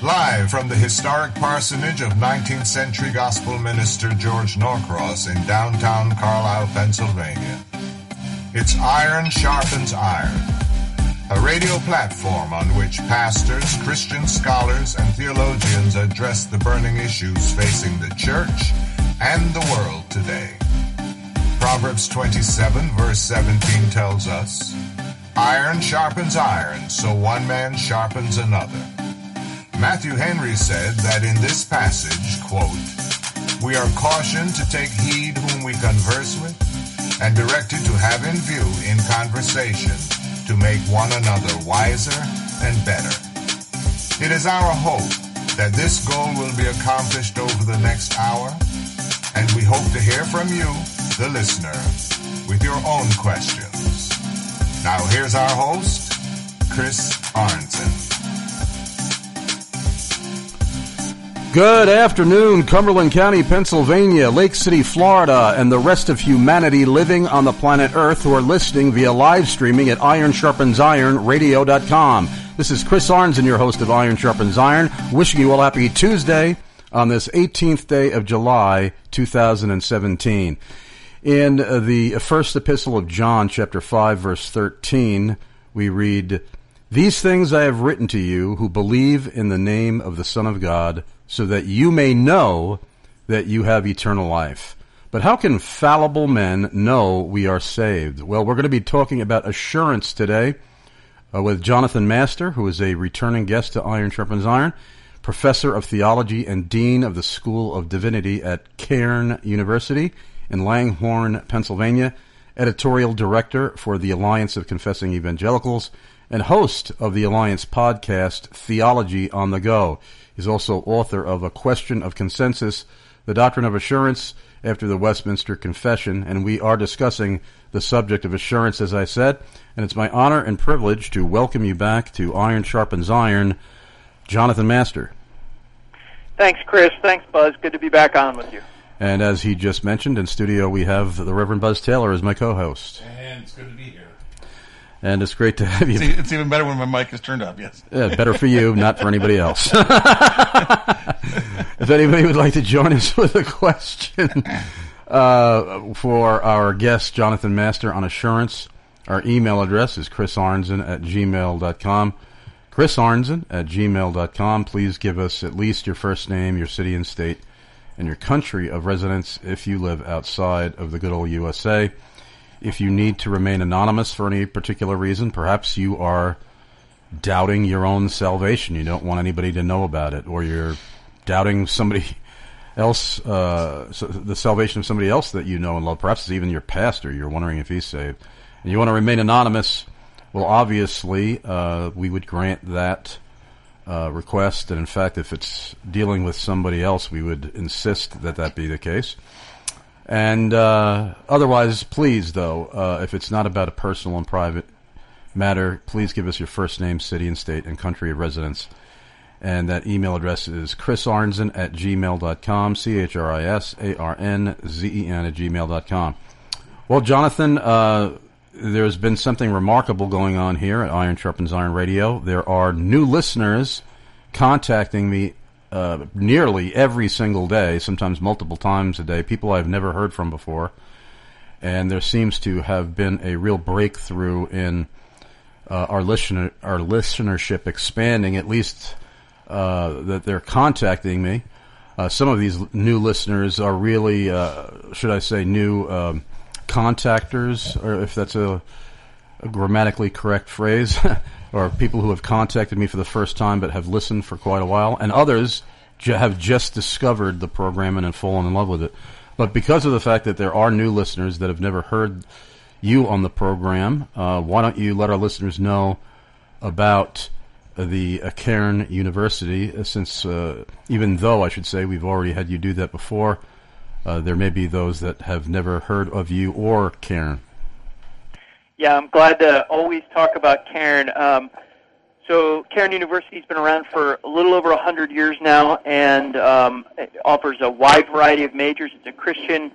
Live from the historic parsonage of 19th century gospel minister George Norcross in downtown Carlisle, Pennsylvania. It's Iron Sharpens Iron, a radio platform on which pastors, Christian scholars, and theologians address the burning issues facing the church and the world today. Proverbs 27, verse 17 tells us, "Iron sharpens iron, so one man sharpens another." Matthew Henry said that in this passage, quote, "We are cautioned to take heed whom we converse with, and directed to have in view in conversation to make one another wiser and better." It is our hope that this goal will be accomplished over the next hour, and we hope to hear from you, the listener, with your own questions. Now here's our host, Chris Arnzen. Good afternoon, Cumberland County, Pennsylvania, Lake City, Florida, and the rest of humanity living on the planet Earth who are listening via live streaming at IronSharpensIronRadio.com. This is Chris Arnzen, your host of Iron Sharpens Iron, wishing you all happy Tuesday on this 18th day of July, 2017. In the first epistle of John, chapter 5, verse 13, we read, "These things I have written to you who believe in the name of the Son of God, so that you may know that you have eternal life." But how can fallible men know we are saved? Well, we're going to be talking about assurance today with Jonathan Master, who is a returning guest to Iron Sharpens Iron, professor of theology and dean of the School of Divinity at Cairn University in Langhorne, Pennsylvania, editorial director for the Alliance of Confessing Evangelicals, and host of the Alliance podcast, Theology on the Go. He's also author of A Question of Consensus, The Doctrine of Assurance After the Westminster Confession, and we are discussing the subject of assurance, as I said, and it's my honor and privilege to welcome you back to Iron Sharpens Iron, Jonathan Master. Thanks, Chris. Thanks, Buzz. Good to be back on with you. And as he just mentioned, in studio we have the Reverend Buzz Taylor as my co-host. And it's good to be here. And it's great to have you. It's even better when my mic is turned up, yes. Yeah, better for you, not for anybody else. If anybody would like to join us with a question for our guest, Jonathan Master, on assurance, our email address is chrisarnzen@gmail.com. chrisarnzen@gmail.com. Please give us at least your first name, your city and state, and your country of residence if you live outside of the good old USA. If you need to remain anonymous for any particular reason, perhaps you are doubting your own salvation. You don't want anybody to know about it, or you're doubting somebody else, the salvation of somebody else that you know and love. Perhaps it's even your pastor. You're wondering if he's saved. And you want to remain anonymous. Well, obviously, we would grant that request. And in fact, if it's dealing with somebody else, we would insist that that be the case. And otherwise, please, though, if it's not about a personal and private matter, please give us your first name, city and state, and country of residence. And that email address is chrisarnzen@gmail.com, CHRISARNZEN@gmail.com. Well, Jonathan, there's been something remarkable going on here at Iron Sharpens Iron Radio. There are new listeners contacting me nearly every single day, sometimes multiple times a day, people I've never heard from before. And there seems to have been a real breakthrough in our listenership expanding, at least that they're contacting me. Some of these new listeners are really, should I say, new contactors, or if that's a grammatically correct phrase, or people who have contacted me for the first time but have listened for quite a while, and others have just discovered the program and have fallen in love with it. But because of the fact that there are new listeners that have never heard you on the program, why don't you let our listeners know about the Cairn University, since even though, I should say, we've already had you do that before, there may be those that have never heard of you or Cairn. Yeah, I'm glad to always talk about Cairn. So Cairn University's been around for a little over 100 years now, and it offers a wide variety of majors. It's a Christian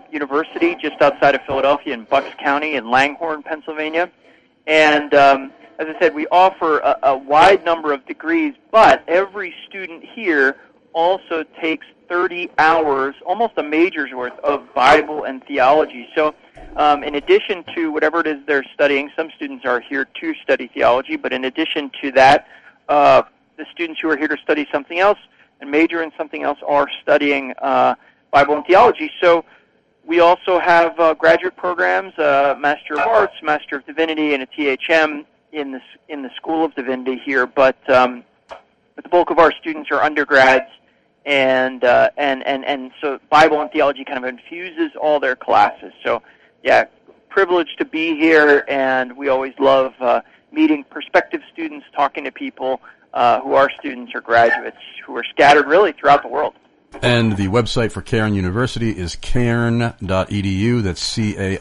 university just outside of Philadelphia in Bucks County in Langhorne, Pennsylvania. And as I said, we offer a wide number of degrees, but every student here also takes 30 hours, almost a major's worth, of Bible and theology. So in addition to whatever it is they're studying, some students are here to study theology, but in addition to that, the students who are here to study something else and major in something else are studying Bible and theology. So we also have graduate programs, Master of Arts, Master of Divinity, and a THM in the School of Divinity here. But the bulk of our students are undergrads, and so Bible and theology kind of infuses all their classes. So yeah, privileged to be here, and we always love meeting prospective students, talking to people who are students or graduates who are scattered really throughout the world. And the website for Cairn University is cairn.edu. That's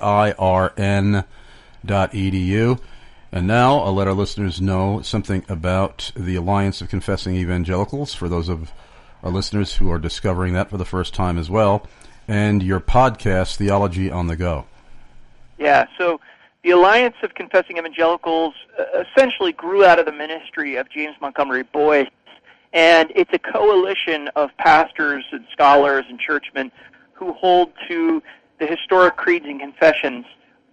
CAIRN.edu. And now I'll let our listeners know something about the Alliance of Confessing Evangelicals, for those of our listeners who are discovering that for the first time as well, and your podcast, Theology on the Go. Yeah, so the Alliance of Confessing Evangelicals essentially grew out of the ministry of James Montgomery Boyce, and it's a coalition of pastors and scholars and churchmen who hold to the historic creeds and confessions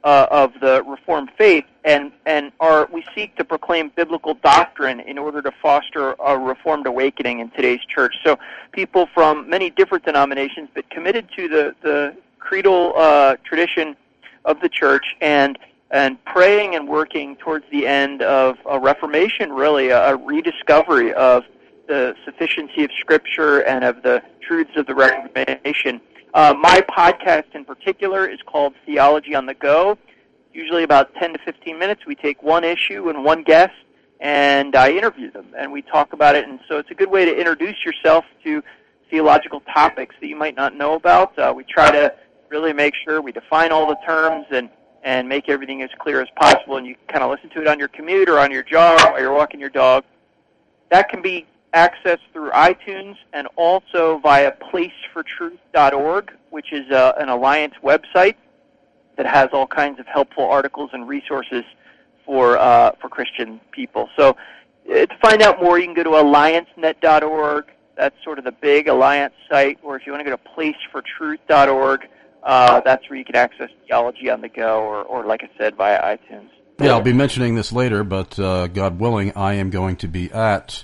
of the Reformed faith, and we seek to proclaim biblical doctrine in order to foster a Reformed awakening in today's church. So people from many different denominations, but committed to the creedal tradition of the church, and praying and working towards the end of a reformation, really, a rediscovery of the sufficiency of Scripture and of the truths of the Reformation. My podcast in particular is called Theology on the Go. Usually about 10 to 15 minutes. We take one issue and one guest, and I interview them, and we talk about it. And so it's a good way to introduce yourself to theological topics that you might not know about. We try to really make sure we define all the terms and make everything as clear as possible, and you can kind of listen to it on your commute or on your jog while you're walking your dog. That can be accessed through iTunes and also via placefortruth.org, which is an Alliance website that has all kinds of helpful articles and resources for Christian people. So to find out more, you can go to alliancenet.org. That's sort of the big Alliance site. Or if you want to go to placefortruth.org, that's where you can access Theology on the Go, or like I said, via iTunes. Yeah, I'll be mentioning this later, but God willing, I am going to be at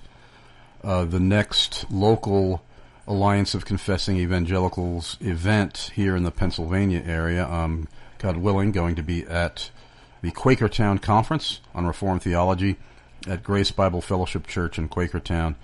the next local Alliance of Confessing Evangelicals event here in the Pennsylvania area. God willing, going to be at the Quakertown Conference on Reformed Theology at Grace Bible Fellowship Church in Quakertown,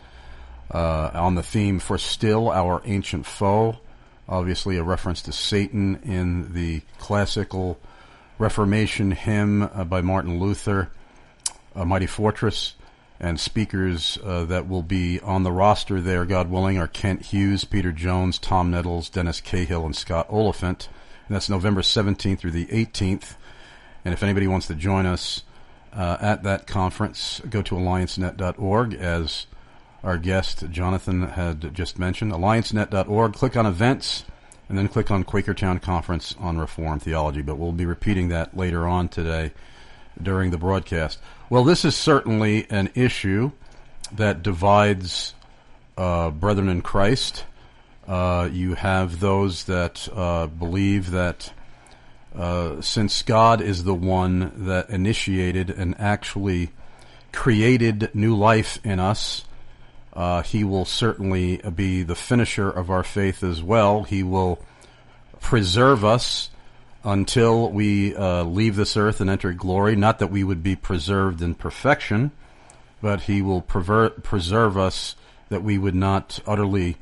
on the theme For Still Our Ancient Foe, obviously a reference to Satan in the classical Reformation hymn by Martin Luther, A Mighty Fortress. And speakers that will be on the roster there, God willing, are Kent Hughes, Peter Jones, Tom Nettles, Dennis Cahill, and Scott Oliphant. And that's November 17th through the 18th. And if anybody wants to join us at that conference, go to alliancenet.org, as our guest Jonathan had just mentioned. Alliancenet.org, click on events, and then click on Quakertown Conference on Reformed Theology. But we'll be repeating that later on today during the broadcast. Well, this is certainly an issue that divides brethren in Christ. You have those that believe that since God is the one that initiated and actually created new life in us, He will certainly be the finisher of our faith as well. He will preserve us until we leave this earth and enter glory. Not that we would be preserved in perfection, but He will preserve us that we would not utterly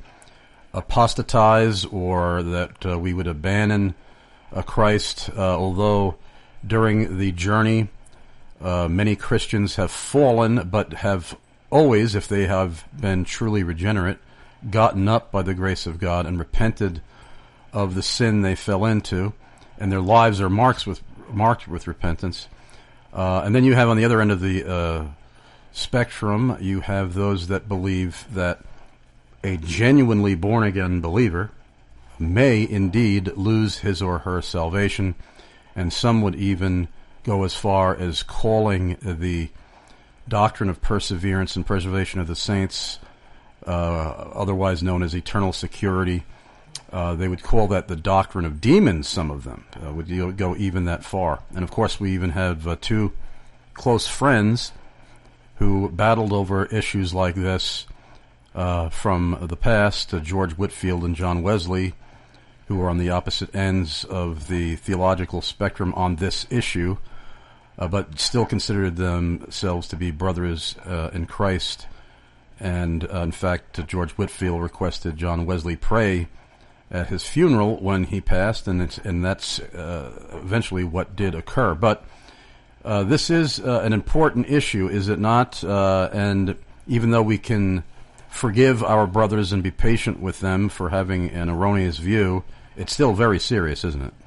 apostatize, or that we would abandon Christ. Although during the journey many Christians have fallen, but have always, if they have been truly regenerate, gotten up by the grace of God and repented of the sin they fell into, and their lives are marked with repentance. And then you have on the other end of the spectrum, you have those that believe that a genuinely born-again believer may indeed lose his or her salvation, and some would even go as far as calling the doctrine of perseverance and preservation of the saints, otherwise known as eternal security. They would call that the doctrine of demons, some of them would go even that far. And of course we even have two close friends who battled over issues like this from the past, George Whitefield and John Wesley, who are on the opposite ends of the theological spectrum on this issue, but still considered themselves to be brothers in Christ. And in fact, George Whitefield requested John Wesley pray at his funeral when he passed, and that's eventually what did occur. But this is an important issue, is it not? And even though we can forgive our brothers and be patient with them for having an erroneous view, it's still very serious, isn't it?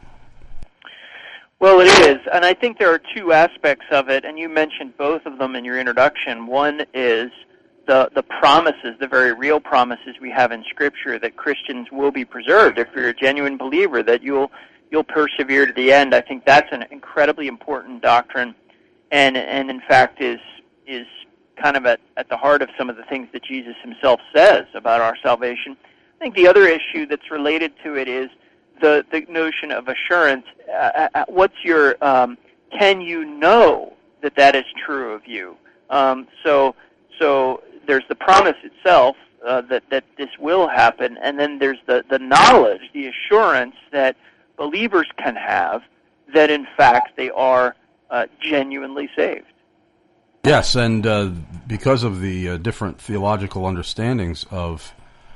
Well, it is, and I think there are two aspects of it, and you mentioned both of them in your introduction. One is the promises, the very real promises we have in Scripture that Christians will be preserved. If you're a genuine believer, that you'll persevere to the end. I think that's an incredibly important doctrine, and in fact is kind of at the heart of some of the things that Jesus himself says about our salvation. I think the other issue that's related to it is the notion of assurance. What's your can you know that is true of you? So there's the promise itself that this will happen, and then there's the knowledge, the assurance that believers can have that in fact they are genuinely saved. Yes, and because of the different theological understandings of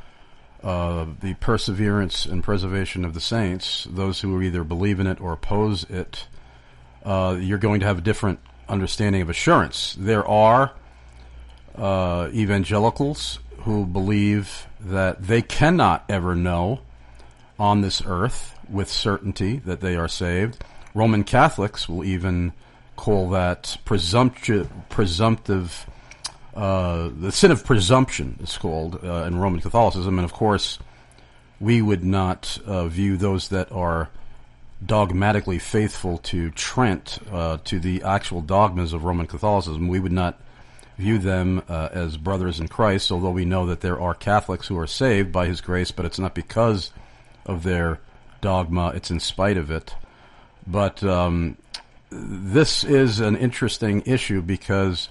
the perseverance and preservation of the saints, those who either believe in it or oppose it, you're going to have a different understanding of assurance. There are evangelicals who believe that they cannot ever know on this earth with certainty that they are saved. Roman Catholics will even call that presumptive, the sin of presumption is called in Roman Catholicism, and of course we would not view those that are dogmatically faithful to Trent, to the actual dogmas of Roman Catholicism. We would not view them as brothers in Christ, although we know that there are Catholics who are saved by His grace, but it's not because of their dogma, it's in spite of it. But this is an interesting issue because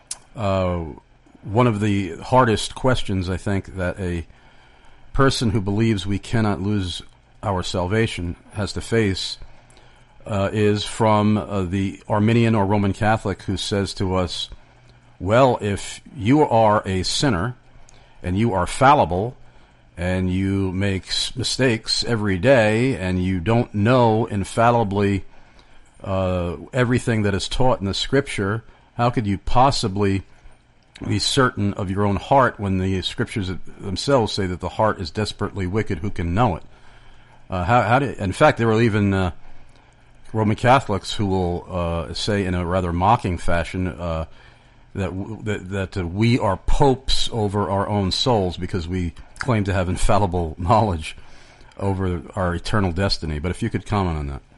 one of the hardest questions, I think, that a person who believes we cannot lose our salvation has to face is from the Arminian or Roman Catholic who says to us, well, if you are a sinner and you are fallible and you make mistakes every day and you don't know infallibly everything that is taught in the Scripture, how could you possibly be certain of your own heart when the Scriptures themselves say that the heart is desperately wicked? Who can know it? In fact, there are even Roman Catholics who will say in a rather mocking fashion that we are popes over our own souls because we claim to have infallible knowledge over our eternal destiny. But if you could comment on that.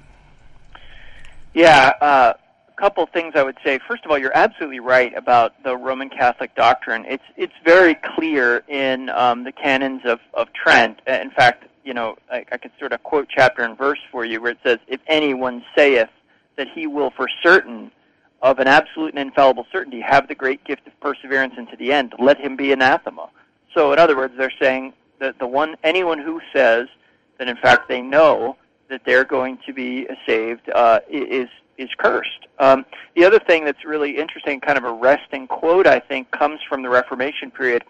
Yeah, a couple things I would say. First of all, you're absolutely right about the Roman Catholic doctrine. It's very clear in the canons of Trent. In fact, I could sort of quote chapter and verse for you where it says, if anyone saith that he will for certain of an absolute and infallible certainty have the great gift of perseverance unto the end, let him be anathema. So in other words, they're saying that anyone who says that in fact they know that they're going to be saved is cursed. The other thing that's really interesting, kind of a resting quote, I think, comes from the Reformation period.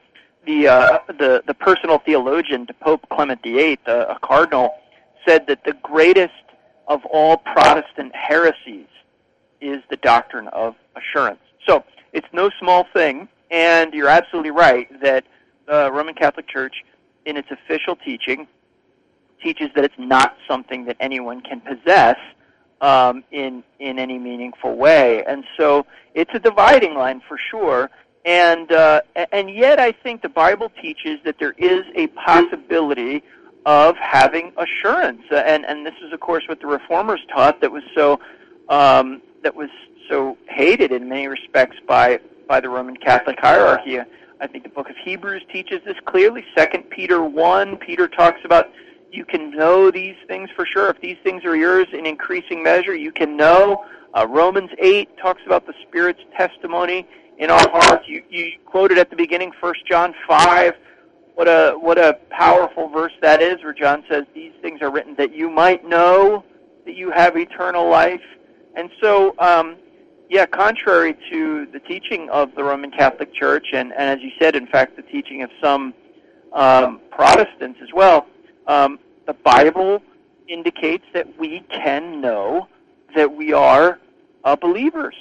The personal theologian to Pope Clement VIII, a cardinal, said that the greatest of all Protestant heresies is the doctrine of assurance. So it's no small thing, and you're absolutely right that the Roman Catholic Church, in its official teaching, teaches that it's not something that anyone can possess in any meaningful way. And so it's a dividing line for sure. And yet I think the Bible teaches that there is a possibility of having assurance. And this is, of course, what the Reformers taught that was so hated in many respects by by the Roman Catholic hierarchy. I think the book of Hebrews teaches this clearly. 2 Peter 1, Peter talks about you can know these things for sure. If these things are yours in increasing measure, you can know. Romans 8 talks about the Spirit's testimony in our hearts. You quoted at the beginning 1 John 5. What a powerful verse that is, where John says, these things are written that you might know that you have eternal life. And so, contrary to the teaching of the Roman Catholic Church, and as you said, in fact, the teaching of some Protestants as well, the Bible indicates that we can know that we are believers.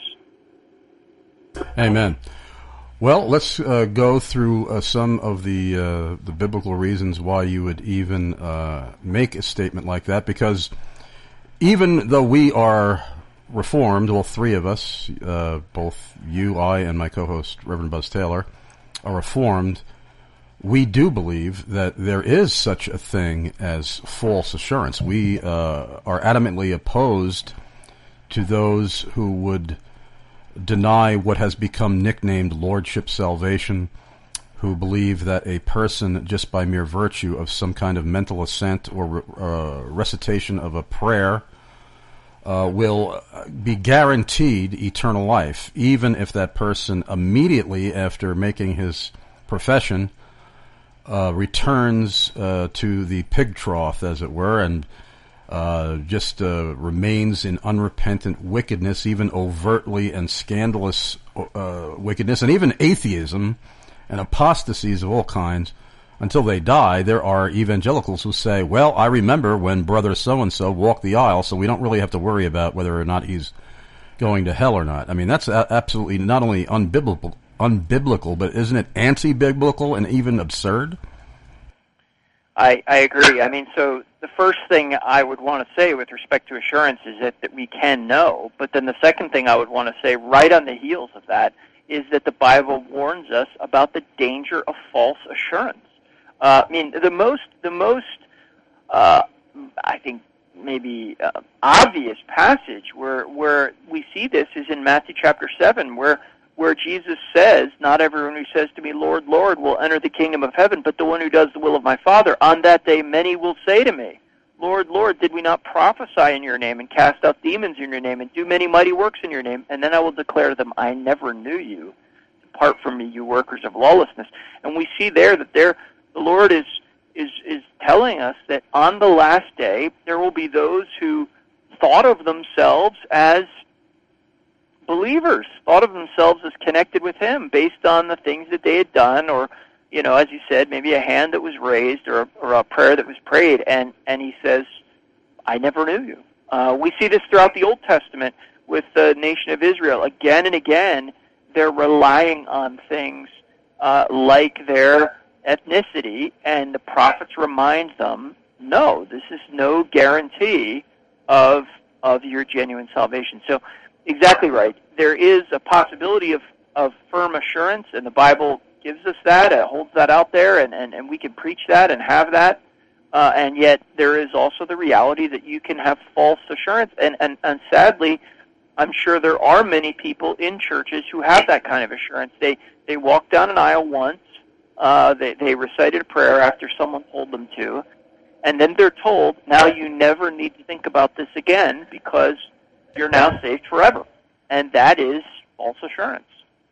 Amen. Well, let's go through some of the biblical reasons why you would even make a statement like that, because even though we are Reformed, well, three of us, both you, I, and my co-host, Reverend Buzz Taylor, are Reformed, we do believe that there is such a thing as false assurance. We are adamantly opposed to those who would deny what has become nicknamed Lordship Salvation, who believe that a person, just by mere virtue of some kind of mental assent or recitation of a prayer, will be guaranteed eternal life, even if that person immediately after making his profession returns to the pig trough, as it were, and just remains in unrepentant wickedness, even overtly and scandalous wickedness, and even atheism and apostasies of all kinds. Until they die, there are evangelicals who say, well, I remember when brother so-and-so walked the aisle, so we don't really have to worry about whether or not he's going to hell or not. I mean, that's absolutely not only unbiblical, but isn't it anti-biblical and even absurd? I agree. I mean, so the first thing I would want to say with respect to assurance is that we can know, but then the second thing I would want to say right on the heels of that is that the Bible warns us about the danger of false assurance. I mean, the most I think maybe obvious passage where we see this is in Matthew chapter 7, where Jesus says, not everyone who says to me, Lord, Lord, will enter the kingdom of heaven, but the one who does the will of my Father. On that day many will say to me, Lord, Lord, did we not prophesy in your name and cast out demons in your name and do many mighty works in your name? And then I will declare to them, I never knew you. Depart from me, you workers of lawlessness. And we see there that the Lord is telling us that on the last day there will be those who thought of themselves as believers, thought of themselves as connected with Him based on the things that they had done, or, you know, as you said, maybe a hand that was raised or a prayer that was prayed, and He says, I never knew you. We see this throughout the Old Testament with the nation of Israel. Again and again, they're relying on things like their ethnicity, and the prophets remind them, no, this is no guarantee of your genuine salvation. So, exactly right. There is a possibility of firm assurance, and the Bible gives us that, holds that out there, and we can preach that and have that. And yet there is also the reality that you can have false assurance. And sadly, I'm sure there are many people in churches who have that kind of assurance. They walked down an aisle once, they recited a prayer after someone told them to, and then they're told, now you never need to think about this again because you're now saved forever. And that is false assurance.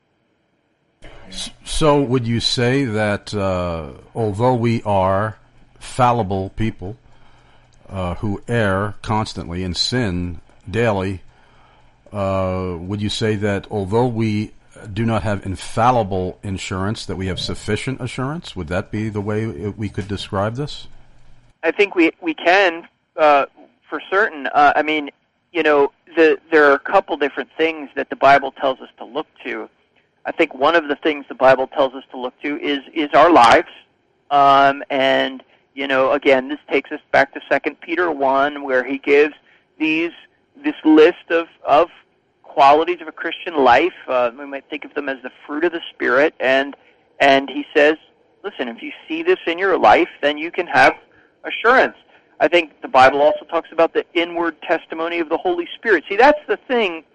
So would you say that although we are fallible people who err constantly and sin daily, would you say that although we do not have infallible insurance, that we have sufficient assurance? Would that be the way we could describe this? I think we can, for certain. I mean, you know, there are a couple different things that the Bible tells us to look to. I think one of the things the Bible tells us to look to is our lives. And, you know, again, this takes us back to 2 Peter 1, where he gives this list of qualities of a Christian life. We might think of them as the fruit of the Spirit. And he says, listen, if you see this in your life, then you can have assurance. I think the Bible also talks about the inward testimony of the Holy Spirit. See, that's the thing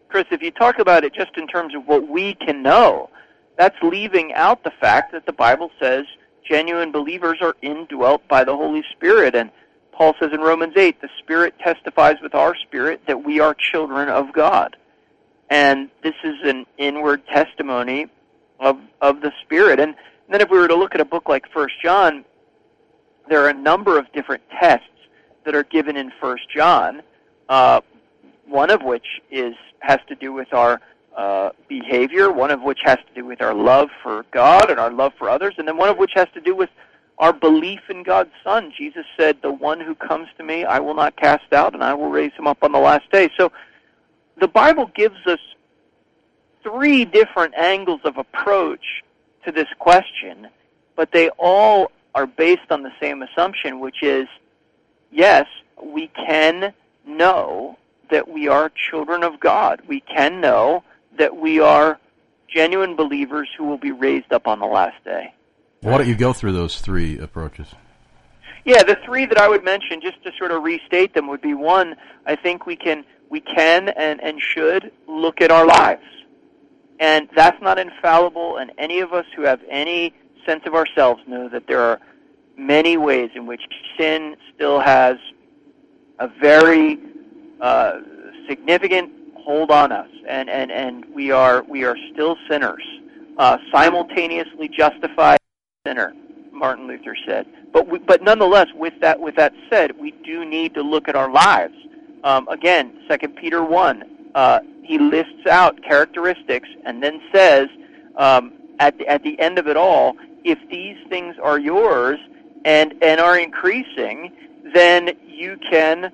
Chris, if you talk about it just in terms of what we can know, that's leaving out the fact that the Bible says genuine believers are indwelt by the Holy Spirit. And Paul says in Romans 8, the Spirit testifies with our spirit that we are children of God. And this is an inward testimony of the Spirit. And then if we were to look at a book like 1 John, there are a number of different tests that are given in 1 John, one of which has to do with our behavior, one of which has to do with our love for God and our love for others, and then one of which has to do with our belief in God's Son. Jesus said, the one who comes to me I will not cast out, and I will raise him up on the last day. So the Bible gives us three different angles of approach to this question, but they all are based on the same assumption, which is, yes, we can know that we are children of God. We can know that we are genuine believers who will be raised up on the last day. Why don't you go through those three approaches? Yeah, the three that I would mention, just to sort of restate them, would be one, I think we can and should look at our lives. And that's not infallible, and any of us who have any sense of ourselves know that there are many ways in which sin still has a very significant hold on us, and we are still sinners, simultaneously justified sinner, Martin Luther said. But nonetheless, with that said, we do need to look at our lives. Again, 2 Peter 1, he lists out characteristics and then says at the end of it all, if these things are yours and are increasing, then you can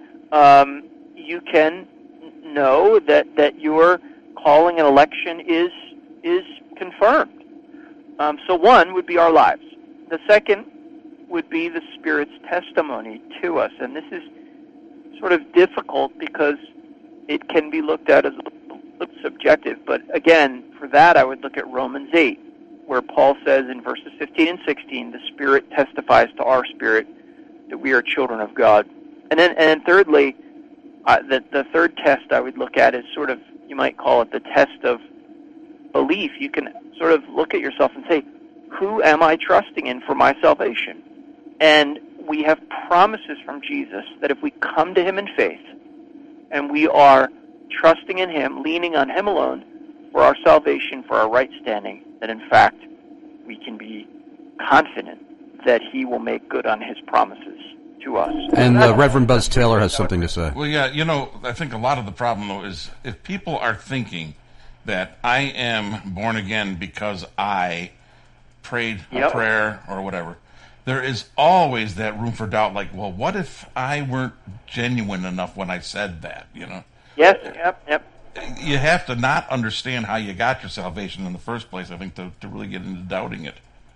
know that your calling and election is confirmed. So one would be our lives. The second would be the Spirit's testimony to us, and this is sort of difficult because it can be looked at as subjective. But again, for that I would look at Romans 8, where Paul says in verses 15 and 16, the Spirit testifies to our spirit that we are children of God. And then thirdly, the third test I would look at is sort of, you might call it the test of belief. You can sort of look at yourself and say, who am I trusting in for my salvation? And we have promises from Jesus that if we come to him in faith and we are trusting in him, leaning on him alone for our salvation, for our right standing, that in fact we can be confident that he will make good on his promises to us. And Reverend Buzz Taylor has something to say. Well, yeah, I think a lot of the problem, though, is if people are thinking that I am born again because I prayed a prayer or whatever, there is always that room for doubt, like, well, what if I weren't genuine enough when I said that, Yes, yep. You have to not understand how you got your salvation in the first place, I think, to really get into doubting it.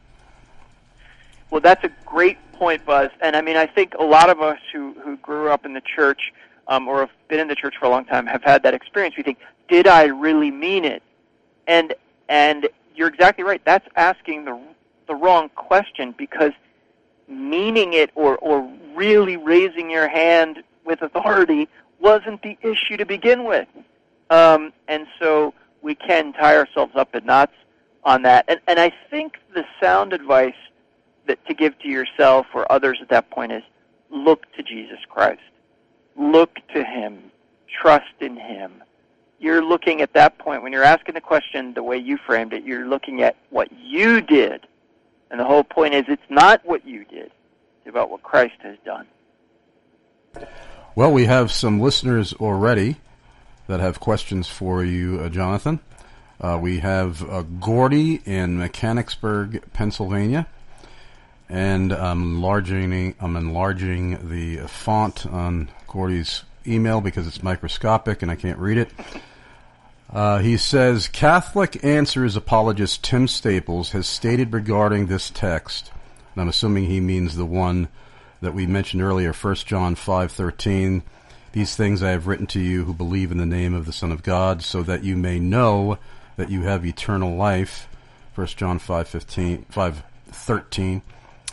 Well, that's a great point, Buzz. And I mean, I think a lot of us who grew up in the church or have been in the church for a long time have had that experience. We think, did I really mean it? And you're exactly right. That's asking the wrong question, because meaning it or really raising your hand with authority wasn't the issue to begin with. And so we can tie ourselves up in knots on that. And I think the sound advice that to give to yourself or others at that point is, look to Jesus Christ. Look to him. Trust in him. You're looking at that point, when you're asking the question the way you framed it, you're looking at what you did. And the whole point is, it's not what you did. It's about what Christ has done. Well, we have some listeners already that have questions for you, Jonathan. We have Gordy in Mechanicsburg, Pennsylvania. And I'm enlarging the font on Gordy's email because it's microscopic and I can't read it. He says, Catholic Answers apologist Tim Staples has stated regarding this text, and I'm assuming he means the one that we mentioned earlier, 1 John 5:13, these things I have written to you who believe in the name of the Son of God, so that you may know that you have eternal life, 1 John 5:13.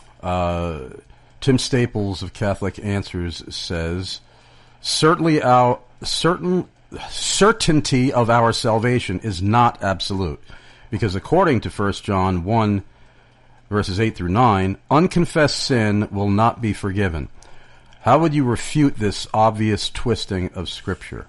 Tim Staples of Catholic Answers says, certainly certainty of our salvation is not absolute. Because according to 1 John 1, verses 8 through 9, unconfessed sin will not be forgiven. How would you refute this obvious twisting of Scripture?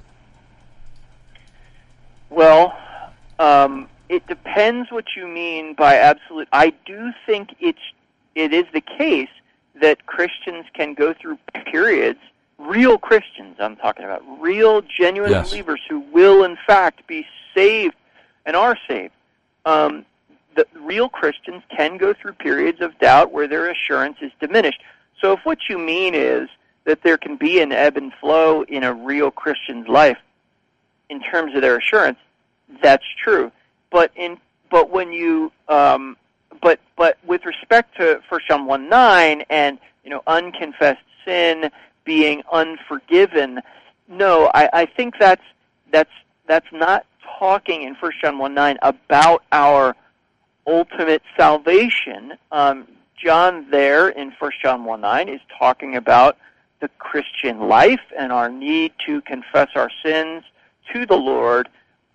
Well, it depends what you mean by absolute. I do think it is the case that Christians can go through periods, real Christians I'm talking about, real genuine believers who will in fact be saved and are saved. The real Christians can go through periods of doubt where their assurance is diminished. So if what you mean is that there can be an ebb and flow in a real Christian's life in terms of their assurance, that's true. But when you but with respect to 1 John 1:9 and unconfessed sin being unforgiven, no, I think that's not talking in 1 John 1:9 about our ultimate salvation. John there in 1 John 1:9 is talking about the Christian life and our need to confess our sins to the Lord,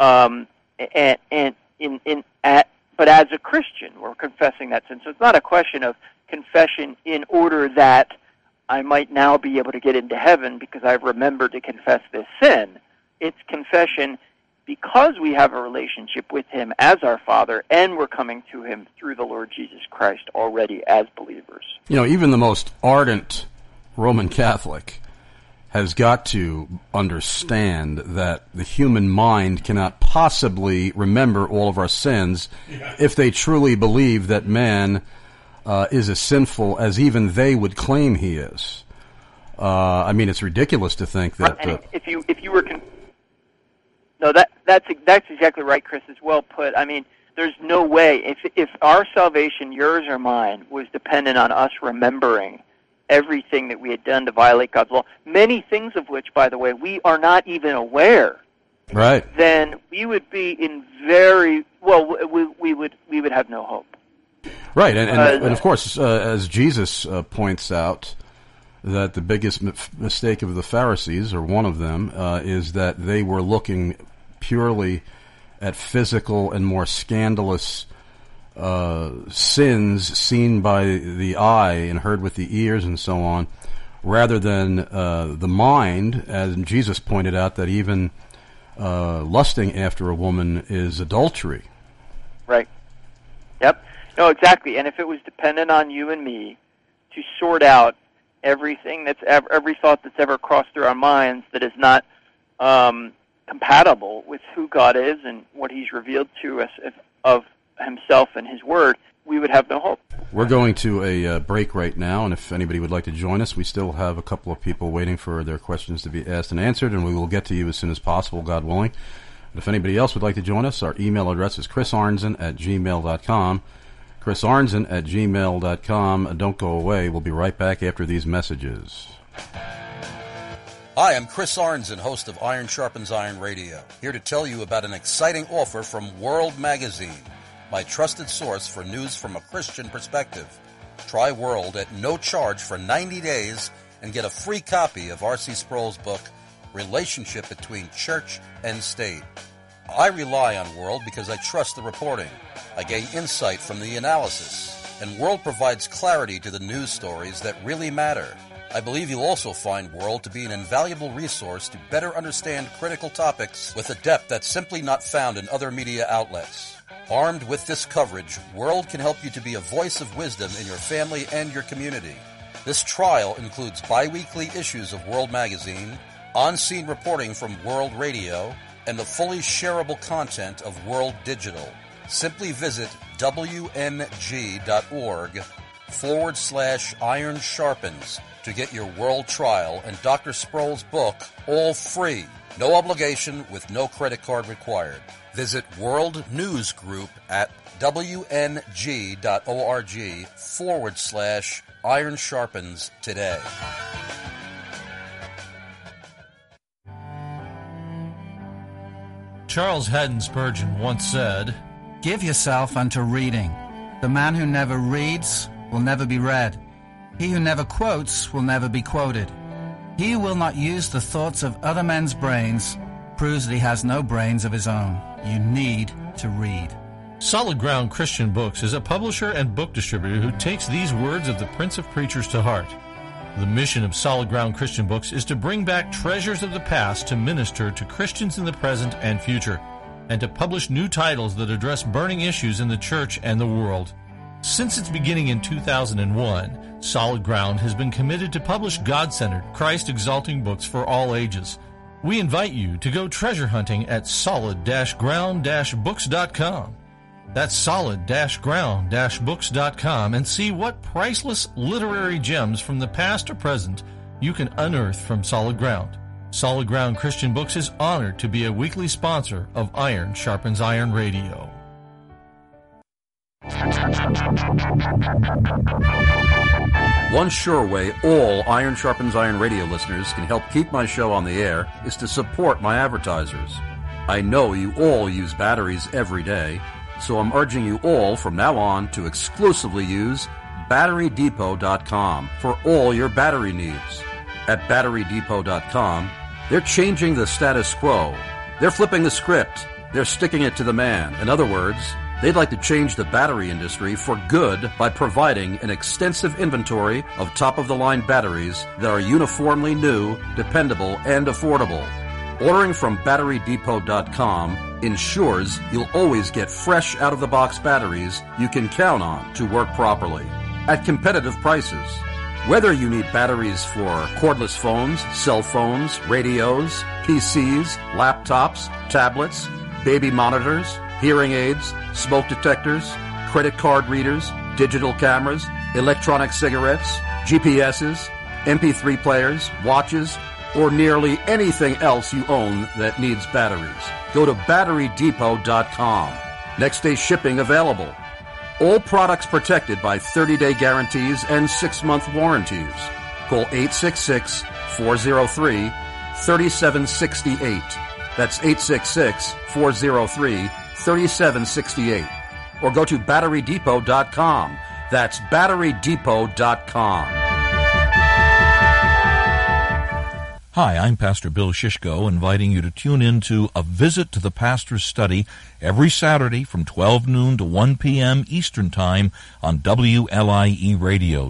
but as a Christian, we're confessing that sin. So it's not a question of confession in order that I might now be able to get into heaven because I've remembered to confess this sin. It's confession because we have a relationship with Him as our Father, and we're coming to Him through the Lord Jesus Christ already as believers. Even the most ardent Roman Catholic has got to understand that the human mind cannot possibly remember all of our sins if they truly believe that man is as sinful as even they would claim he is. It's ridiculous to think that. If you were that's exactly right, Chris. It's well put. There's no way if our salvation, yours or mine, was dependent on us remembering everything that we had done to violate God's law, many things of which, by the way, we are not even aware. Right. Then we would be we would have no hope. Right, and of course, as Jesus points out, that the biggest mistake of the Pharisees, or one of them, is that they were looking purely at physical and more scandalous sins seen by the eye and heard with the ears and so on, rather than the mind, as Jesus pointed out, that even lusting after a woman is adultery. Right. Yep. No, exactly. And if it was dependent on you and me to sort out every thought that's ever crossed through our minds that is not compatible with who God is and what He's revealed to us of Himself and His Word, we would have no hope. We're going to a break right now, and if anybody would like to join us, we still have a couple of people waiting for their questions to be asked and answered, and we will get to you as soon as possible, God willing. But if anybody else would like to join us, our email address is chrisarnzen@gmail.com. chrisarnzen@gmail.com. Don't go away. We'll be right back after these messages. Hi, I'm Chris Arnzen, host of Iron Sharpens Iron Radio, here to tell you about an exciting offer from World Magazine, my trusted source for news from a Christian perspective. Try World at no charge for 90 days and get a free copy of R.C. Sproul's book, Relationship Between Church and State. I rely on World because I trust the reporting. I gain insight from the analysis, and World provides clarity to the news stories that really matter. I believe you'll also find World to be an invaluable resource to better understand critical topics with a depth that's simply not found in other media outlets. Armed with this coverage, World can help you to be a voice of wisdom in your family and your community. This trial includes bi-weekly issues of World Magazine, on-scene reporting from World Radio, and the fully shareable content of World Digital. Simply visit WMG.org/Iron Sharpens to get your World trial and Dr. Sproul's book all free. No obligation with no credit card required. Visit World News Group at WNG.org/Iron Sharpens today. Charles Haddon Spurgeon once said, "Give yourself unto reading. The man who never reads will never be read. He who never quotes will never be quoted. He who will not use the thoughts of other men's brains proves that he has no brains of his own. You need to read. Solid Ground Christian Books is a publisher and book distributor who takes these words of the Prince of Preachers to heart. The mission of Solid Ground Christian Books is to bring back treasures of the past to minister to Christians in the present and future, and to publish new titles that address burning issues in the church and the world. Since its beginning in 2001, Solid Ground has been committed to publish God-centered, Christ-exalting books for all ages. We invite you to go treasure hunting at solid-ground-books.com. That's solid-ground-books.com, and see what priceless literary gems from the past or present you can unearth from Solid Ground. Solid Ground Christian Books is honored to be a weekly sponsor of Iron Sharpens Iron Radio. One sure way all Iron Sharpens Iron Radio listeners can help keep my show on the air is to support my advertisers. I know you all use batteries every day, so I'm urging you all from now on to exclusively use BatteryDepot.com for all your battery needs. At BatteryDepot.com, they're changing the status quo. They're flipping the script. They're sticking it to the man. In other words, they'd like to change the battery industry for good by providing an extensive inventory of top-of-the-line batteries that are uniformly new, dependable, and affordable. Ordering from BatteryDepot.com ensures you'll always get fresh out-of-the-box batteries you can count on to work properly at competitive prices. Whether you need batteries for cordless phones, cell phones, radios, PCs, laptops, tablets, baby monitors, hearing aids, smoke detectors, credit card readers, digital cameras, electronic cigarettes, GPSs, MP3 players, watches, or nearly anything else you own that needs batteries, go to BatteryDepot.com. Next day shipping available. All products protected by 30-day guarantees and 6-month warranties. Call 866-403-3768. That's 866-403-3768. Or go to BatteryDepot.com. That's BatteryDepot.com. Hi, I'm Pastor Bill Shishko, inviting you to tune in to A Visit to the Pastor's Study every Saturday from 12 noon to 1 p.m. Eastern Time on WLIE Radio,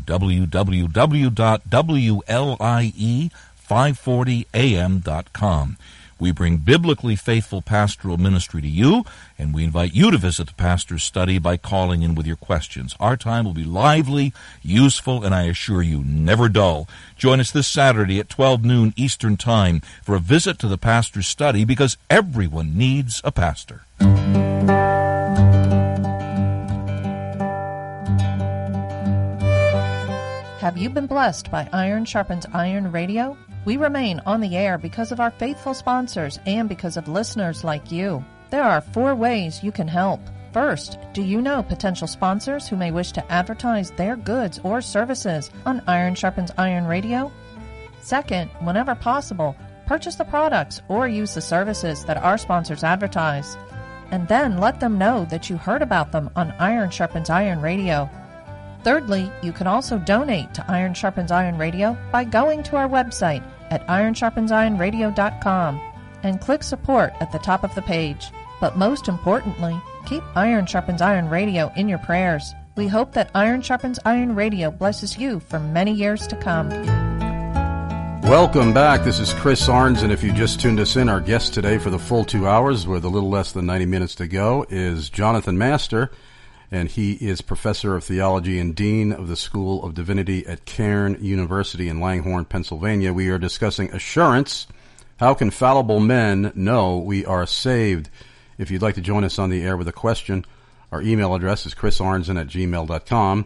www.WLIE540am.com. We bring biblically faithful pastoral ministry to you, and we invite you to visit the Pastor's Study by calling in with your questions. Our time will be lively, useful, and I assure you, never dull. Join us this Saturday at 12 noon Eastern Time for a visit to the Pastor's Study, because everyone needs a pastor. Have you been blessed by Iron Sharpens Iron Radio? We remain on the air because of our faithful sponsors and because of listeners like you. There are 4 ways you can help. First, do you know potential sponsors who may wish to advertise their goods or services on Iron Sharpens Iron Radio? Second, whenever possible, purchase the products or use the services that our sponsors advertise. And then let them know that you heard about them on Iron Sharpens Iron Radio. Thirdly, you can also donate to Iron Sharpens Iron Radio by going to our website at ironsharpensironradio.com and click support at the top of the page. But most importantly, keep Iron Sharpens Iron Radio in your prayers. We hope that Iron Sharpens Iron Radio blesses you for many years to come. Welcome back. This is Chris Arns, and if you just tuned us in, our guest today for the full 2 hours with a little less than 90 minutes to go is Jonathan Master, and he is Professor of Theology and Dean of the School of Divinity at Cairn University in Langhorne, Pennsylvania. We are discussing assurance. How can fallible men know we are saved? If you'd like to join us on the air with a question, our email address is chrisarnzen@gmail.com,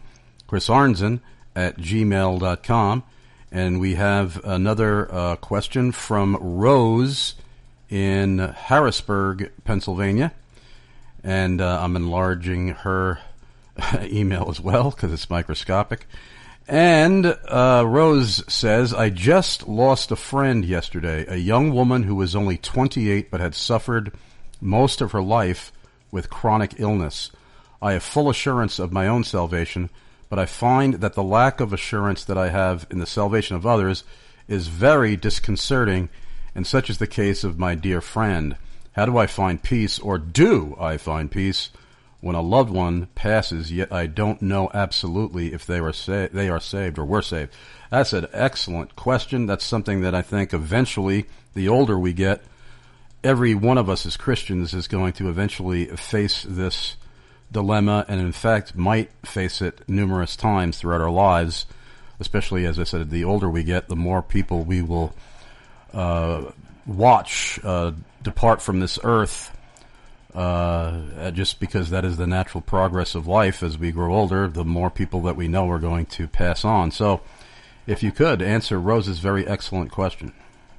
chrisarnzen@gmail.com. And we have another question from Rose in Harrisburg, Pennsylvania. And I'm enlarging her email as well because it's microscopic. And Rose says, I just lost a friend yesterday, a young woman who was only 28 but had suffered most of her life with chronic illness. I have full assurance of my own salvation, but I find that the lack of assurance that I have in the salvation of others is very disconcerting and such is the case of my dear friend. How do I find peace, or do I find peace, when a loved one passes, yet I don't know absolutely if they are saved or were saved? That's an excellent question. That's something that I think eventually, the older we get, every one of us as Christians is going to eventually face this dilemma, and in fact might face it numerous times throughout our lives, especially, as I said, the older we get, the more people we will watch depart from this earth, just because that is the natural progress of life. As we grow older, the more people that we know are going to pass on. So if you could answer Rose's very excellent question.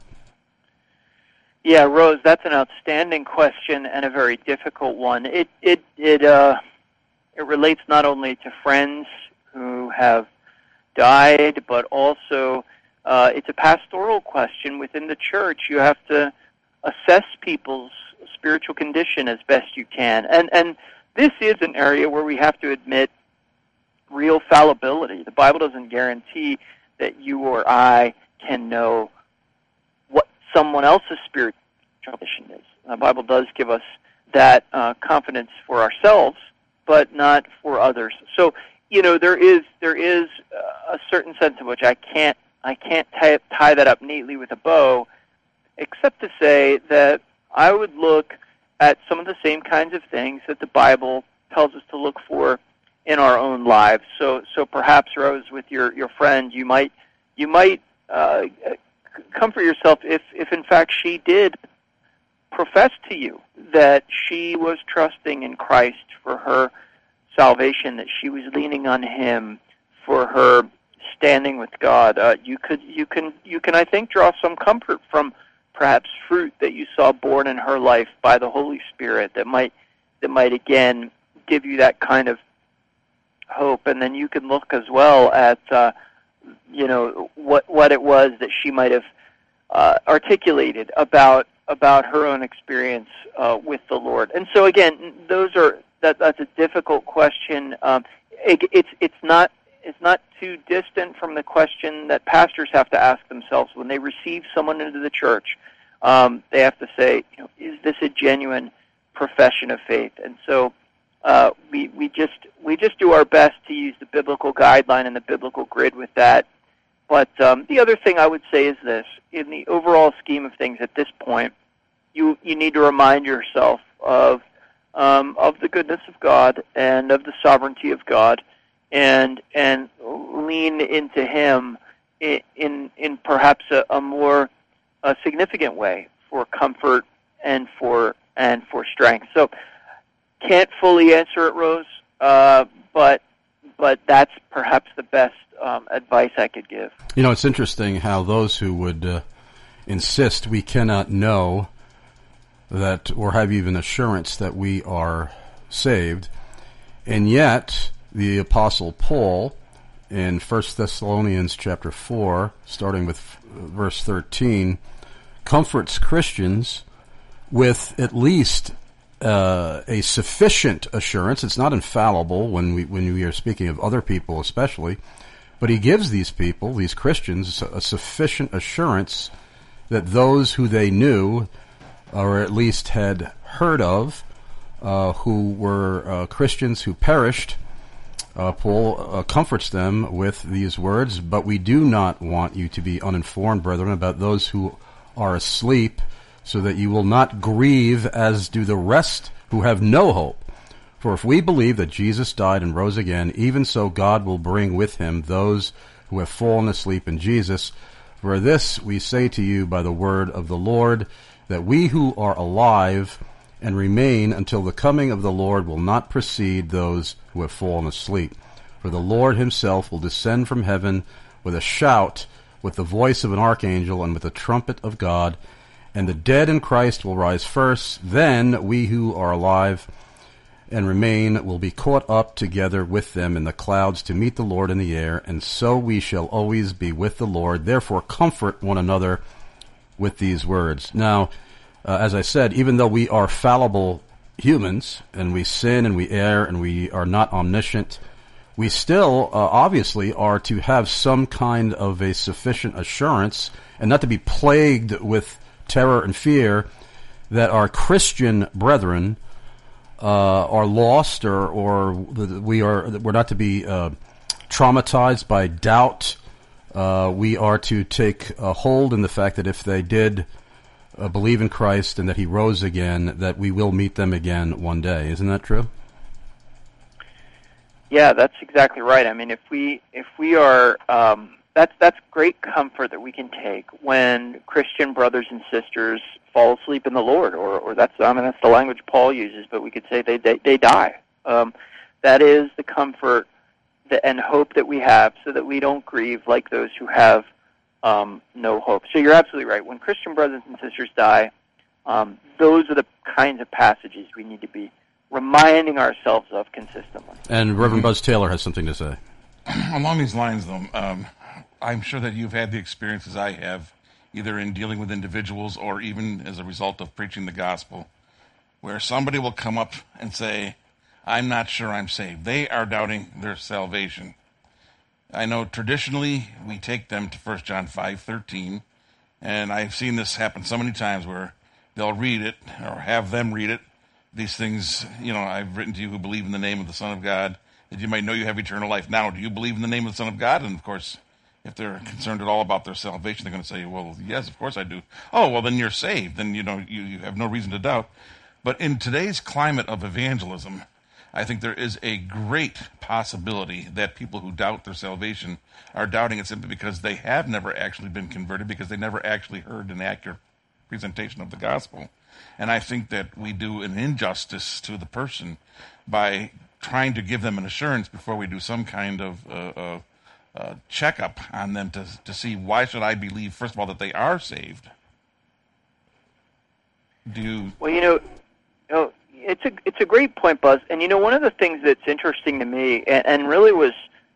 Yeah, Rose, that's an outstanding question and a very difficult one. It relates not only to friends who have died, but also it's a pastoral question within the church. You have to assess people's spiritual condition as best you can. And this is an area where we have to admit real fallibility. The Bible doesn't guarantee that you or I can know what someone else's spiritual condition is. The Bible does give us that confidence for ourselves, but not for others. So, there is a certain sense in which I can't tie that up neatly with a bow, except to say that I would look at some of the same kinds of things that the Bible tells us to look for in our own lives. So perhaps, Rose, with your friend, you might comfort yourself if in fact she did profess to you that she was trusting in Christ for her salvation, that she was leaning on Him for her standing with God. You can I think draw some comfort from perhaps fruit that you saw born in her life by the Holy Spirit that might again give you that kind of hope. And then you can look as well at what it was that she might have articulated about her own experience with the Lord. And so again, that's a difficult question. It's not too distant from the question that pastors have to ask themselves when they receive someone into the church. They have to say, is this a genuine profession of faith? And so we just do our best to use the biblical guideline and the biblical grid with that. But the other thing I would say is this: in the overall scheme of things at this point, you need to remind yourself of the goodness of God and of the sovereignty of God, and lean into Him in perhaps a more significant way for comfort and for strength. So can't fully answer it, Rose, but that's perhaps the best advice I could give. It's interesting how those who would insist we cannot know that or have even assurance that we are saved, and yet the Apostle Paul in 1 Thessalonians chapter 4, starting with verse 13, comforts Christians with at least a sufficient assurance. It's not infallible when we are speaking of other people especially, but he gives these people, these Christians, a sufficient assurance that those who they knew or at least had heard of, who were Christians who perished, Paul comforts them with these words, "But we do not want you to be uninformed, brethren, about those who are asleep, so that you will not grieve as do the rest who have no hope. For if we believe that Jesus died and rose again, even so God will bring with Him those who have fallen asleep in Jesus. For this we say to you by the word of the Lord, that we who are alive and remain until the coming of the Lord will not precede those who have fallen asleep. For the Lord Himself will descend from heaven with a shout, with the voice of an archangel, and with the trumpet of God, and the dead in Christ will rise first. Then we who are alive and remain will be caught up together with them in the clouds to meet the Lord in the air, and so we shall always be with the Lord. Therefore comfort one another with these words." Now, as I said, even though we are fallible humans, and we sin and we err and we are not omniscient, we still obviously are to have some kind of a sufficient assurance and not to be plagued with terror and fear that our Christian brethren are lost, or we're not to be traumatized by doubt. We are to take a hold in the fact that if they did believe in Christ and that He rose again, that we will meet them again one day. Isn't that true? Yeah, that's exactly right. I mean, if we are, that's great comfort that we can take when Christian brothers and sisters fall asleep in the Lord, or that's the language Paul uses, but we could say they die. That is the comfort and hope that we have, so that we don't grieve like those who have no hope. So you're absolutely right. When Christian brothers and sisters die, those are the kinds of passages we need to be reminding ourselves of consistently. And Reverend Buzz Taylor has something to say. Along these lines, though, I'm sure that you've had the experiences I have, either in dealing with individuals or even as a result of preaching the gospel, where somebody will come up and say, I'm not sure I'm saved. They are doubting their salvation. I know traditionally we take them to 1 John 5:13, and I've seen this happen so many times where they'll read it or have them read it. These things, I've written to you who believe in the name of the Son of God, that you might know you have eternal life. Now, do you believe in the name of the Son of God? And, of course, if they're concerned at all about their salvation, they're going to say, well, yes, of course I do. Oh, well, then you're saved. Then, you have no reason to doubt. But in today's climate of evangelism, I think there is a great possibility that people who doubt their salvation are doubting it simply because they have never actually been converted, because they never actually heard an accurate presentation of the gospel. And I think that we do an injustice to the person by trying to give them an assurance before we do some kind of checkup on them to see, why should I believe, first of all, that they are saved? Well, it's a great point, Buzz. And one of the things that's interesting to me, and really was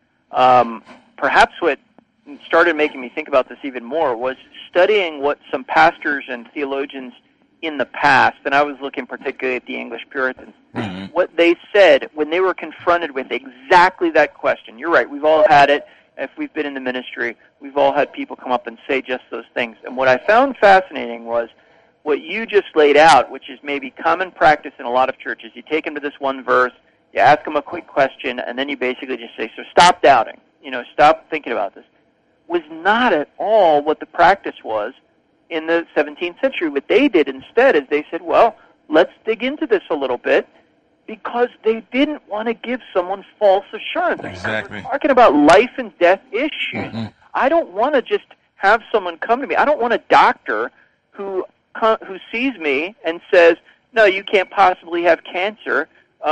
perhaps what started making me think about this even more, was studying what some pastors and theologians in the past, and I was looking particularly at the English Puritans, what they said when they were confronted with exactly that question. You're right, we've all had it. If we've been in the ministry, we've all had people come up and say just those things. And what I found fascinating was what you just laid out, which is maybe common practice in a lot of churches. You take them to this one verse, you ask them a quick question, and then you basically just say, so stop doubting, stop thinking about this, was not at all what the practice was in the 17th century. What they did instead is they said, well, let's dig into this a little bit, because they didn't want to give someone false assurance. Exactly. We're talking about life and death issues. I don't want to just have someone come to me. I don't want a doctor who sees me and says, no, you can't possibly have cancer,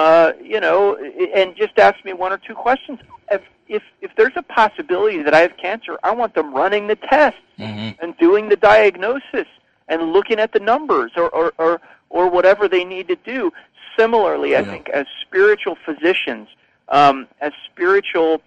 and just asks me one or two questions. If there's a possibility that I have cancer, I want them running the tests and doing the diagnosis and looking at the numbers or whatever they need to do. Similarly, I think as spiritual physicians, as spiritual,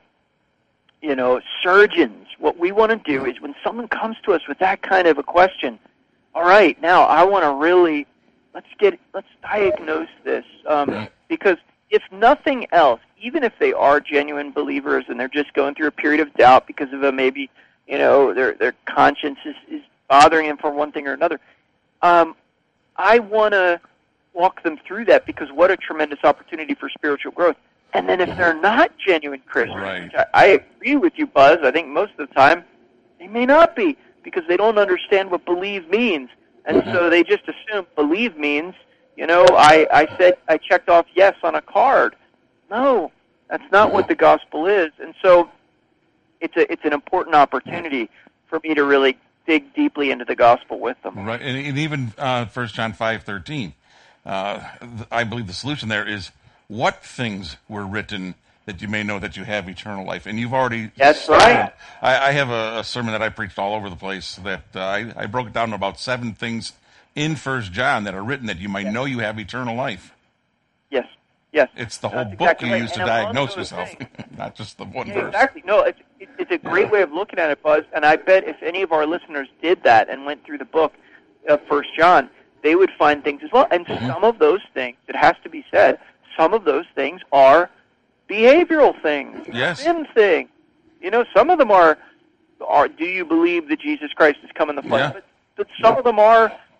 surgeons, what we want to do is when someone comes to us with that kind of a question, all right, now I want to really, let's diagnose this, because if nothing else, even if they are genuine believers and they're just going through a period of doubt because of maybe, their conscience is bothering them for one thing or another, I want to walk them through that, because what a tremendous opportunity for spiritual growth. And then if they're not genuine Christians, right. I agree with you, Buzz, I think most of the time they may not be, because they don't understand what believe means. And so they just assume believe means, I checked off yes on a card. No, that's not what the gospel is. And so it's an important opportunity for me to really dig deeply into the gospel with them. Right, and even 1 John 5:13, I believe the solution there is, what things were written that you may know that you have eternal life. And you've already... That's right. I have a sermon that I preached all over the place that I broke it down to about 7 things in 1 John that are written that you might know you have eternal life. Yes. It's the whole book you use to diagnose yourself, not just the one verse. Exactly. No, it's a great way of looking at it, Buzz, and I bet if any of our listeners did that and went through the book of 1 John, they would find things as well. And some of those things, it has to be said, some of those things are behavioral things, sin things. Some of them are do you believe that Jesus Christ has come in the flesh? Yeah. But some of them are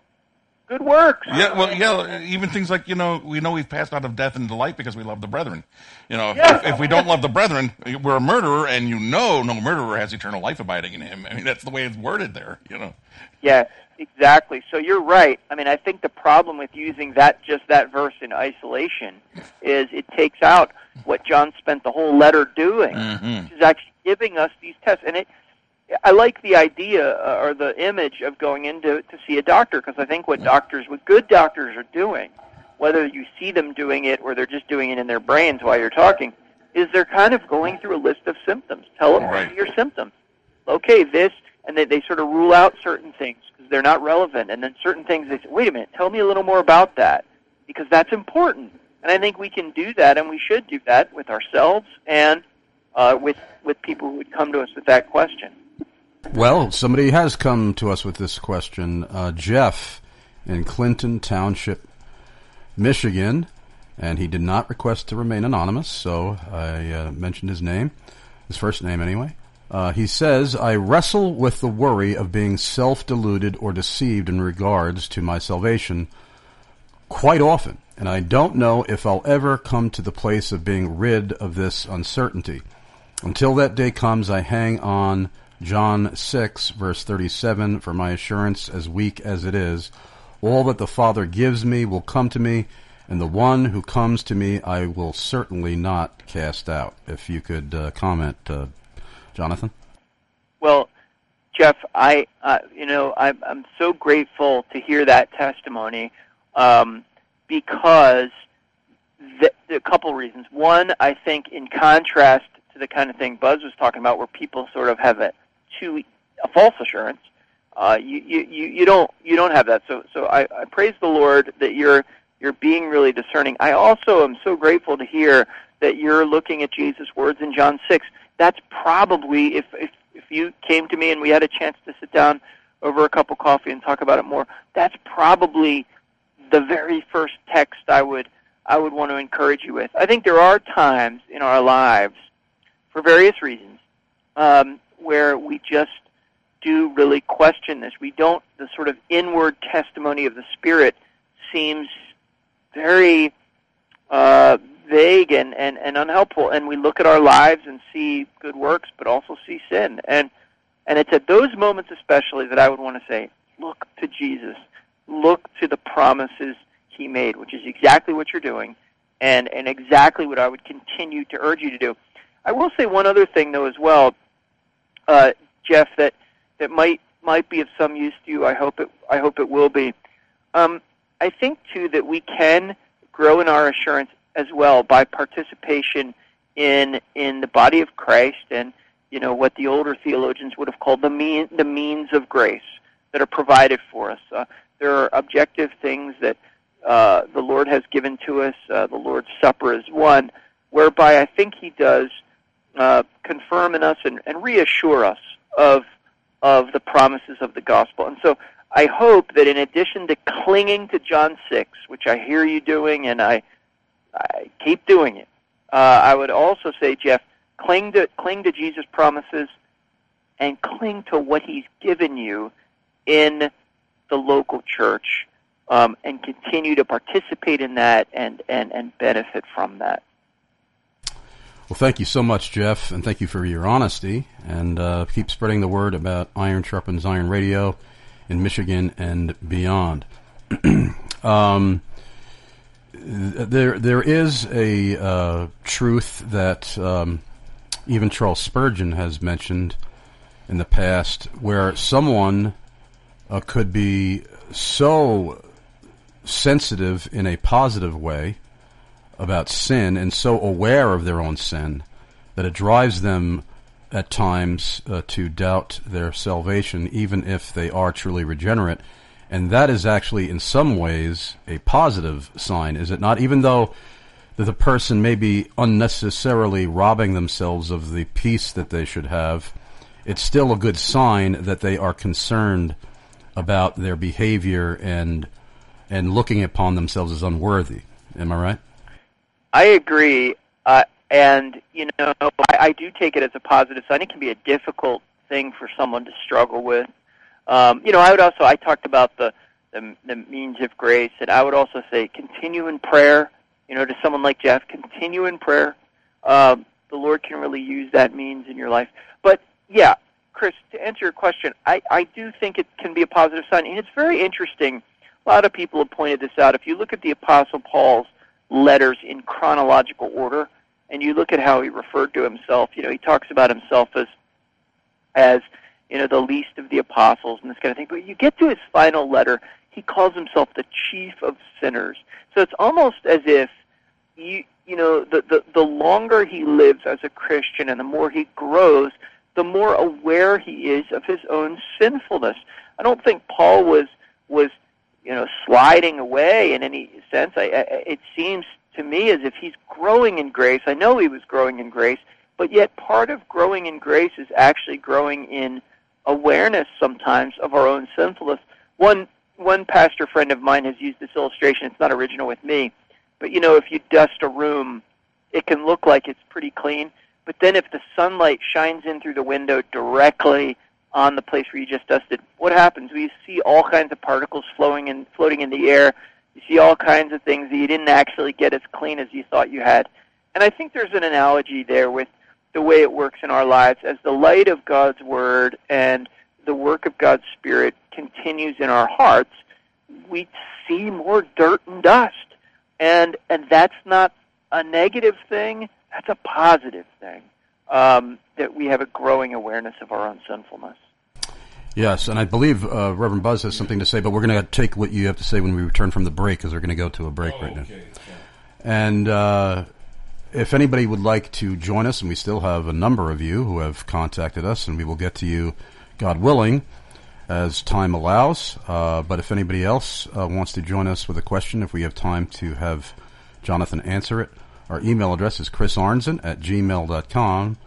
good works. Yeah, well, yeah, even things like, we know we've passed out of death into life because we love the brethren. If we don't love the brethren, we're a murderer, and no murderer has eternal life abiding in him. I mean, that's the way it's worded there, Yes, exactly. So you're right. I mean, I think the problem with using that verse in isolation is it takes out what John spent the whole letter doing, which is actually giving us these tests. And I like the idea or the image of going in to see a doctor, because I think what good doctors are doing, whether you see them doing it or they're just doing it in their brains while you're talking, is they're kind of going through a list of symptoms. Tell them what are your symptoms. Okay, this, and they sort of rule out certain things because they're not relevant, and then certain things they say, wait a minute, tell me a little more about that, because that's important. And I think we can do that, and we should do that with ourselves and with people who would come to us with that question. Well, somebody has come to us with this question. Jeff in Clinton Township, Michigan, and he did not request to remain anonymous, so I mentioned his name, his first name anyway. He says, I wrestle with the worry of being self-deluded or deceived in regards to my salvation quite often, and I don't know if I'll ever come to the place of being rid of this uncertainty. Until that day comes, I hang on John 6, verse 37, for my assurance, as weak as it is, all that the Father gives me will come to me, and the one who comes to me I will certainly not cast out. If you could comment, Jonathan. Well, Jeff, I'm so grateful to hear that testimony because a couple reasons. One, I think in contrast to the kind of thing Buzz was talking about, where people sort of have a false assurance, you don't have that. So I praise the Lord that you're being really discerning. I also am so grateful to hear that you're looking at Jesus' words in John 6. That's probably, if you came to me and we had a chance to sit down over a cup of coffee and talk about it more, that's probably the very first text I would want to encourage you with. I think there are times in our lives, for various reasons, where we just do really question this. The sort of inward testimony of the Spirit seems very vague and unhelpful, and we look at our lives and see good works, but also see sin. And it's at those moments especially that I would want to say, look to Jesus. Look to the promises He made, which is exactly what you're doing, and exactly what I would continue to urge you to do. I will say one other thing, though, as well, Jeff, that might be of some use to you. I hope it will be. I think too that we can grow in our assurance as well by participation in the body of Christ, and what the older theologians would have called the means of grace that are provided for us. There are objective things that the Lord has given to us. The Lord's Supper is one, whereby I think He does confirm in us and reassure us of the promises of the gospel. And so I hope that in addition to clinging to John 6, which I hear you doing, and I keep doing it, I would also say, Jeff, cling to Jesus' promises and cling to what He's given you in the local church, and continue to participate in that and benefit from that. Well, thank you so much, Jeff, and thank you for your honesty, and keep spreading the word about Iron Sharpens Iron Radio in Michigan and beyond. There is a truth that even Charles Spurgeon has mentioned in the past, where someone could be so sensitive in a positive way about sin and so aware of their own sin that it drives them at times to doubt their salvation, even if they are truly regenerate. And that is actually in some ways a positive sign, is it not? Even though the person may be unnecessarily robbing themselves of the peace that they should have, it's still a good sign that they are concerned about their behavior and looking upon themselves as unworthy. Am I right? I agree, and I do take it as a positive sign. It can be a difficult thing for someone to struggle with. I talked about the the means of grace. And I would also say continue in prayer. To someone like Jeff, continue in prayer. The Lord can really use that means in your life. But, yeah, Chris, to answer your question, I do think it can be a positive sign. And it's very interesting. A lot of people have pointed this out. If you look at the Apostle Paul's letters in chronological order, and you look at how he referred to himself, he talks about himself as the least of the apostles and this kind of thing. But you get to his final letter, he calls himself the chief of sinners. So it's almost as if the longer he lives as a Christian and the more he grows, the more aware he is of his own sinfulness. I don't think Paul was sliding away in any sense. It seems to me as if he's growing in grace. I know he was growing in grace, but yet part of growing in grace is actually growing in awareness sometimes of our own sinfulness. One pastor friend of mine has used this illustration. It's not original with me, but if you dust a room, it can look like it's pretty clean, but then if the sunlight shines in through the window directly on the place where you just dusted, what happens? We see all kinds of particles floating in the air. You see all kinds of things that you didn't actually get as clean as you thought you had. And I think there's an analogy there with the way it works in our lives. As the light of God's Word and the work of God's Spirit continues in our hearts, we see more dirt and dust. And that's not a negative thing. That's a positive thing, that we have a growing awareness of our own sinfulness. Yes, and I believe Reverend Buzz has something to say, but we're going to take what you have to say when we return from the break, because we're going to go to a break right now. Okay. And if anybody would like to join us, and we still have a number of you who have contacted us, and we will get to you, God willing, as time allows. But if anybody else wants to join us with a question, if we have time to have Jonathan answer it, our email address is chrisarnzen@gmail.com,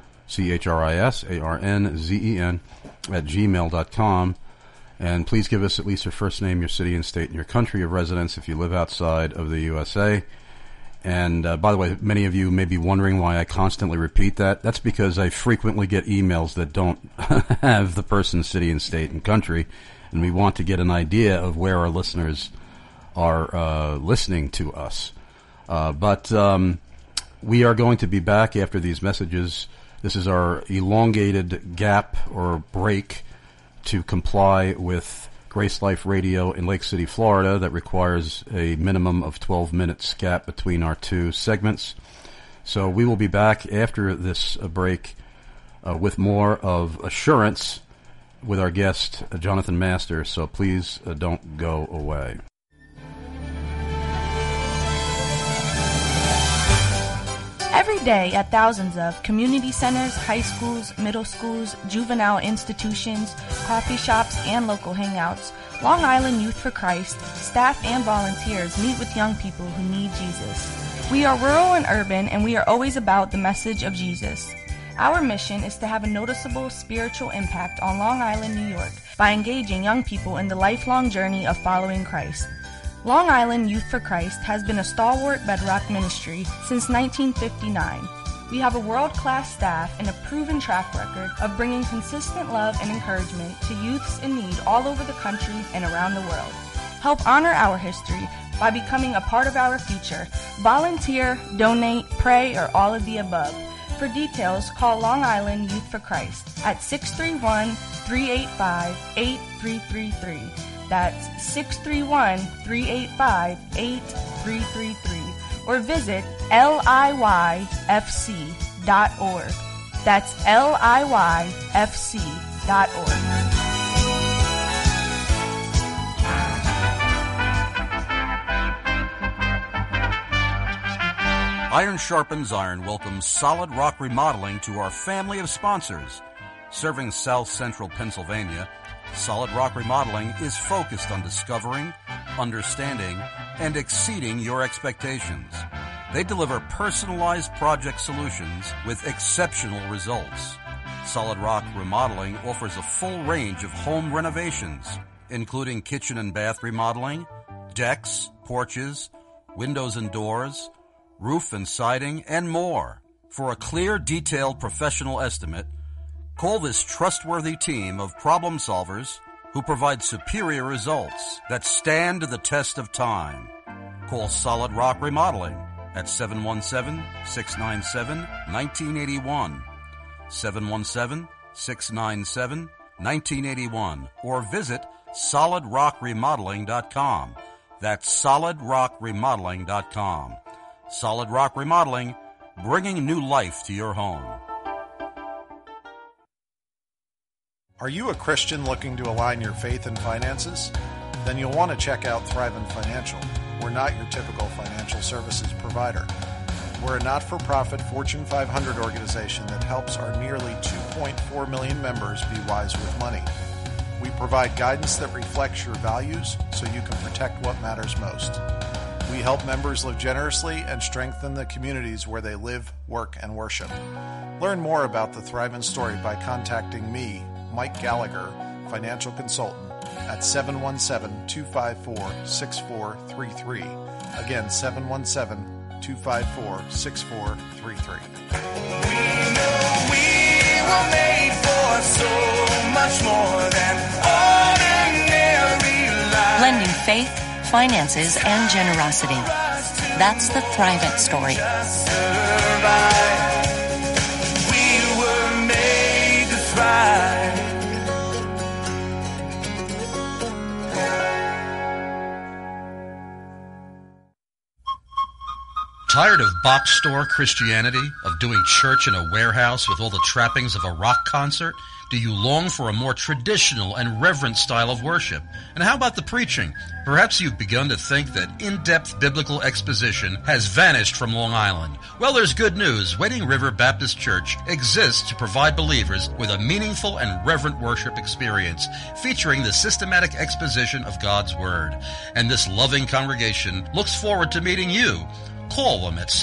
CHRISARNZEN @gmail.com. And please give us at least your first name, your city and state, and your country of residence if you live outside of the USA. And by the way, many of you may be wondering why I constantly repeat that. That's because I frequently get emails that don't have the person's city and state and country, and we want to get an idea of where our listeners are listening to us. But we are going to be back after these messages. This is our elongated gap or break to comply with Grace Life Radio in Lake City, Florida, that requires a minimum of 12 minutes gap between our two segments. So we will be back after this break with more of Assurance with our guest, Jonathan Master. So please don't go away. Every day at thousands of community centers, high schools, middle schools, juvenile institutions, coffee shops, and local hangouts, Long Island Youth for Christ, staff and volunteers meet with young people who need Jesus. We are rural and urban, and we are always about the message of Jesus. Our mission is to have a noticeable spiritual impact on Long Island, New York, by engaging young people in the lifelong journey of following Christ. Long Island Youth for Christ has been a stalwart bedrock ministry since 1959. We have a world-class staff and a proven track record of bringing consistent love and encouragement to youths in need all over the country and around the world. Help honor our history by becoming a part of our future. Volunteer, donate, pray, or all of the above. For details, call Long Island Youth for Christ at 631-385-8333. That's 631-385-8333. Or visit LIYFC.org. That's LIYFC.org. Iron Sharpens Iron welcomes Solid Rock Remodeling to our family of sponsors. Serving South Central Pennsylvania, Solid Rock Remodeling is focused on discovering, understanding, and exceeding your expectations. They deliver personalized project solutions with exceptional results. Solid Rock Remodeling offers a full range of home renovations, including kitchen and bath remodeling, decks, porches, windows and doors, roof and siding, and more. For a clear, detailed professional estimate, call this trustworthy team of problem solvers who provide superior results that stand the test of time. Call Solid Rock Remodeling at 717-697-1981, 717-697-1981, or visit solidrockremodeling.com. That's solidrockremodeling.com. Solid Rock Remodeling, bringing new life to your home. Are you a Christian looking to align your faith and finances? Then you'll want to check out Thrivent Financial. We're not your typical financial services provider. We're a not-for-profit Fortune 500 organization that helps our nearly 2.4 million members be wise with money. We provide guidance that reflects your values so you can protect what matters most. We help members live generously and strengthen the communities where they live, work, and worship. Learn more about the Thrivent story by contacting me, Mike Gallagher, financial consultant, at 717-254-6433. Again, 717-254-6433. We know we were made for so much more than ordinary life. Blending faith, finances, and generosity. That's the Thrivent story. We were made to thrive. Tired of box store Christianity, of doing church in a warehouse with all the trappings of a rock concert? Do you long for a more traditional and reverent style of worship? And how about the preaching? Perhaps you've begun to think that in-depth biblical exposition has vanished from Long Island. Well, there's good news. Wading River Baptist Church exists to provide believers with a meaningful and reverent worship experience featuring the systematic exposition of God's Word. And this loving congregation looks forward to meeting you. Call them at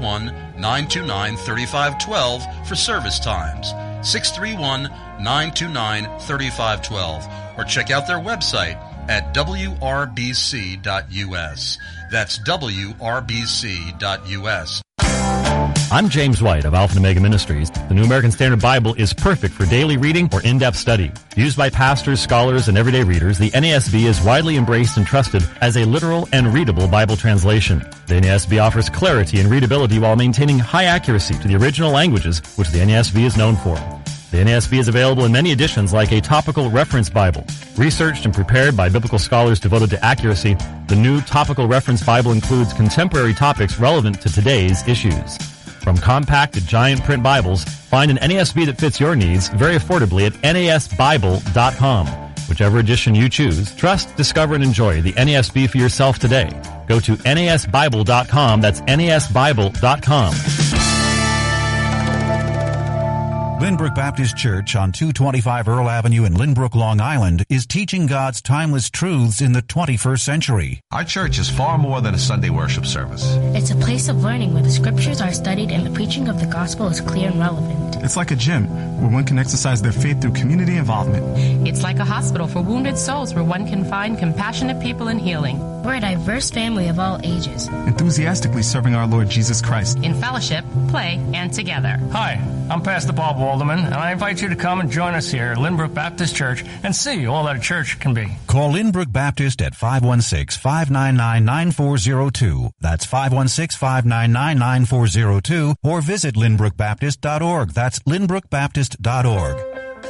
631-929-3512 for service times. 631-929-3512. Or check out their website at wrbc.us. That's wrbc.us. I'm James White of Alpha and Omega Ministries. The New American Standard Bible is perfect for daily reading or in-depth study. Used by pastors, scholars, and everyday readers, the NASB is widely embraced and trusted as a literal and readable Bible translation. The NASB offers clarity and readability while maintaining high accuracy to the original languages, which the NASB is known for. The NASB is available in many editions like a topical reference Bible. Researched and prepared by biblical scholars devoted to accuracy, the new topical reference Bible includes contemporary topics relevant to today's issues. From compact to giant print Bibles, find an NASB that fits your needs very affordably at NASBible.com. Whichever edition you choose, trust, discover, and enjoy the NASB for yourself today. Go to NASBible.com. That's NASBible.com. Lynbrook Baptist Church on 225 Earl Avenue in Lynbrook, Long Island is teaching God's timeless truths in the 21st century. Our church is far more than a Sunday worship service. It's a place of learning where the scriptures are studied and the preaching of the gospel is clear and relevant. It's like a gym where one can exercise their faith through community involvement. It's like a hospital for wounded souls where one can find compassionate people in healing. We're a diverse family of all ages, enthusiastically serving our Lord Jesus Christ. In fellowship, play, and together. Hi, I'm Pastor Bob Walderman, and I invite you to come and join us here at Lynbrook Baptist Church and see all that a church can be. Call Lynbrook Baptist at 516-599-9402. That's 516-599-9402, or visit lynbrookbaptist.org. That's lynbrookbaptist.org.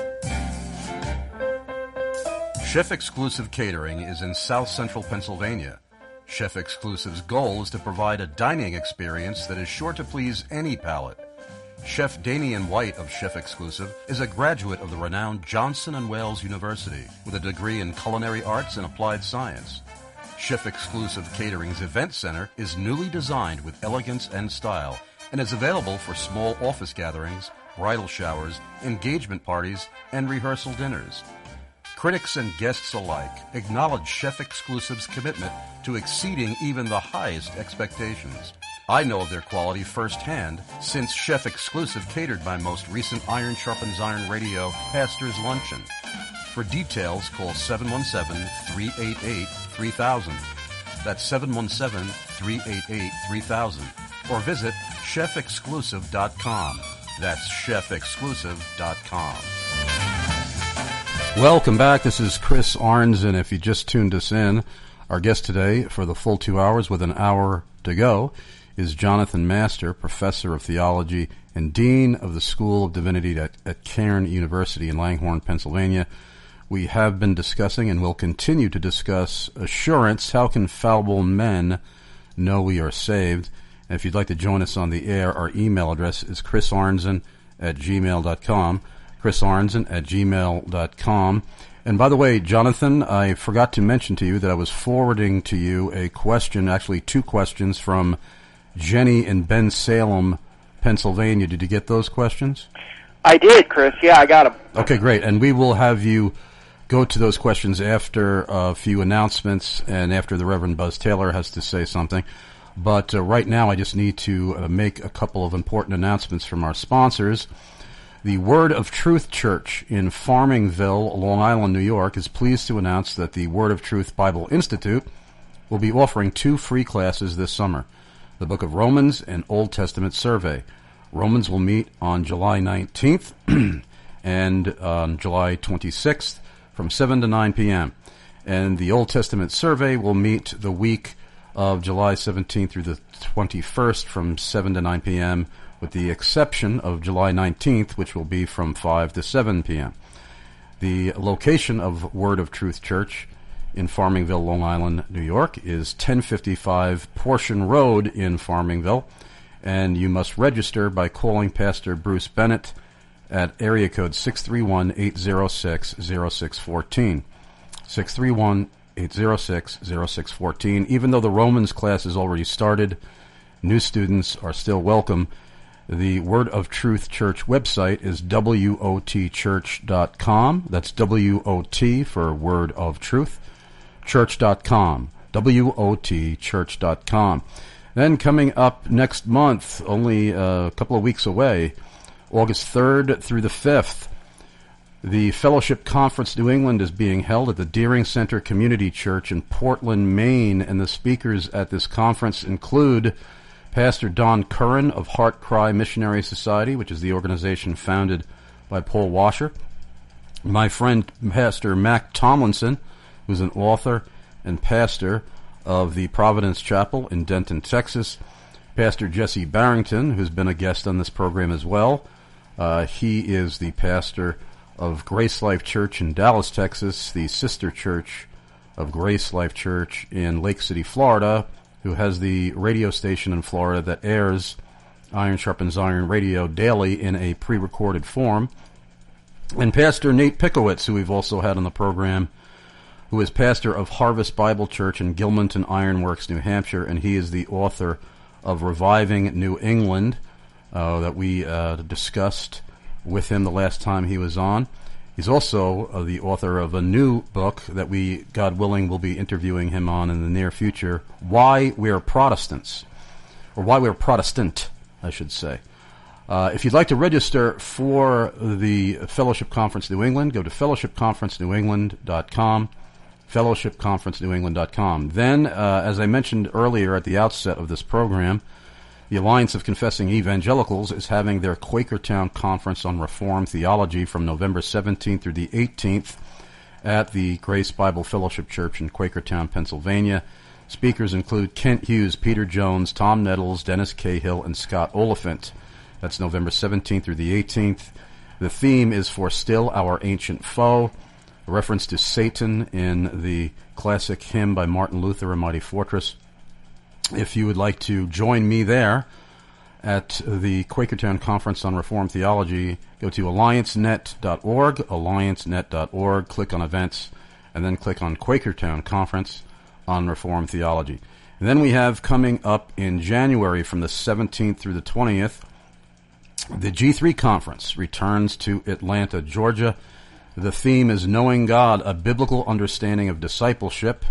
Chef Exclusive Catering is in South Central Pennsylvania. Chef Exclusive's goal is to provide a dining experience that is sure to please any palate. Chef Damian White of Chef Exclusive is a graduate of the renowned Johnson & Wales University with a degree in culinary arts and applied science. Chef Exclusive Catering's event center is newly designed with elegance and style and is available for small office gatherings, bridal showers, engagement parties, and rehearsal dinners. Critics and guests alike acknowledge Chef Exclusive's commitment to exceeding even the highest expectations. I know of their quality firsthand since Chef Exclusive catered my most recent Iron Sharpens Iron Radio Pastor's Luncheon. For details, call 717-388-3000. That's 717-388-3000. Or visit chefexclusive.com. That's chefexclusive.com. Welcome back. This is Chris Arns, and if you just tuned us in, our guest today for the full 2 hours with an hour to go is Jonathan Master, Professor of Theology and Dean of the School of Divinity at Cairn University in Langhorne, Pennsylvania. We have been discussing and will continue to discuss assurance. How can fallible men know we are saved? And if you'd like to join us on the air, our email address is chrisarnzen@gmail.com. chrisarnzen@gmail.com. And by the way, Jonathan, I forgot to mention to you that I was forwarding to you a question, actually 2 questions from Jenny in Bensalem, Pennsylvania. Did you get those questions? I did, Chris. Yeah, I got them. Okay, great. And we will have you go to those questions after a few announcements and after the Reverend Buzz Taylor has to say something. But right now I just need to make a couple of important announcements from our sponsors. The Word of Truth Church in Farmingville, Long Island, New York, is pleased to announce that the Word of Truth Bible Institute will be offering 2 free classes this summer, the Book of Romans and Old Testament Survey. Romans will meet on July 19th and on July 26th from 7 to 9 p.m. And the Old Testament Survey will meet the week of July 17th through the 21st from 7 to 9 p.m., with the exception of July 19th, which will be from 5 to 7 p.m. The location of Word of Truth Church in Farmingville, Long Island, New York, is 1055 Portion Road in Farmingville, and you must register by calling Pastor Bruce Bennett at area code 631-806-0614. 631-806-0614. Even though the Romans class is already started, new students are still welcome. The Word of Truth Church website is wotchurch.com. That's W-O-T for Word of Truth, church.com, wotchurch.com. Then coming up next month, only a couple of weeks away, August 3rd through the 5th, the Fellowship Conference New England is being held at the Deering Center Community Church in Portland, Maine, and the speakers at this conference include Pastor Don Curran of Heart Cry Missionary Society, which is the organization founded by Paul Washer, my friend Pastor Mac Tomlinson, who's an author and pastor of the Providence Chapel in Denton, Texas, Pastor Jesse Barrington, who's been a guest on this program as well. He is the pastor of Grace Life Church in Dallas, Texas, the sister church of Grace Life Church in Lake City, Florida, who has the radio station in Florida that airs Iron Sharpens Iron Radio daily in a pre-recorded form. And Pastor Nate Pickowitz, who we've also had on the program, who is pastor of Harvest Bible Church in Gilmanton Ironworks, New Hampshire, and he is the author of Reviving New England that we discussed with him the last time he was on. He's also the author of a new book that we, God willing, will be interviewing him on in the near future, Why We're Protestants, or Why We're Protestant, I should say. If you'd like to register for the Fellowship Conference New England, go to fellowshipconferencenewengland.com, fellowshipconferencenewengland.com. Then, as I mentioned earlier at the outset of this program, the Alliance of Confessing Evangelicals is having their Quakertown Conference on Reformed Theology from November 17th through the 18th at the Grace Bible Fellowship Church in Quakertown, Pennsylvania. Speakers include Kent Hughes, Peter Jones, Tom Nettles, Dennis Cahill, and Scott Oliphant. That's November 17th through the 18th. The theme is For Still Our Ancient Foe, a reference to Satan in the classic hymn by Martin Luther, A Mighty Fortress. If you would like to join me there at the Quakertown Conference on Reformed Theology, go to alliancenet.org, alliancenet.org, click on Events, and then click on Quakertown Conference on Reformed Theology. And then we have coming up in January from the 17th through the 20th, the G3 Conference returns to Atlanta, Georgia. The theme is Knowing God, a Biblical Understanding of Discipleship.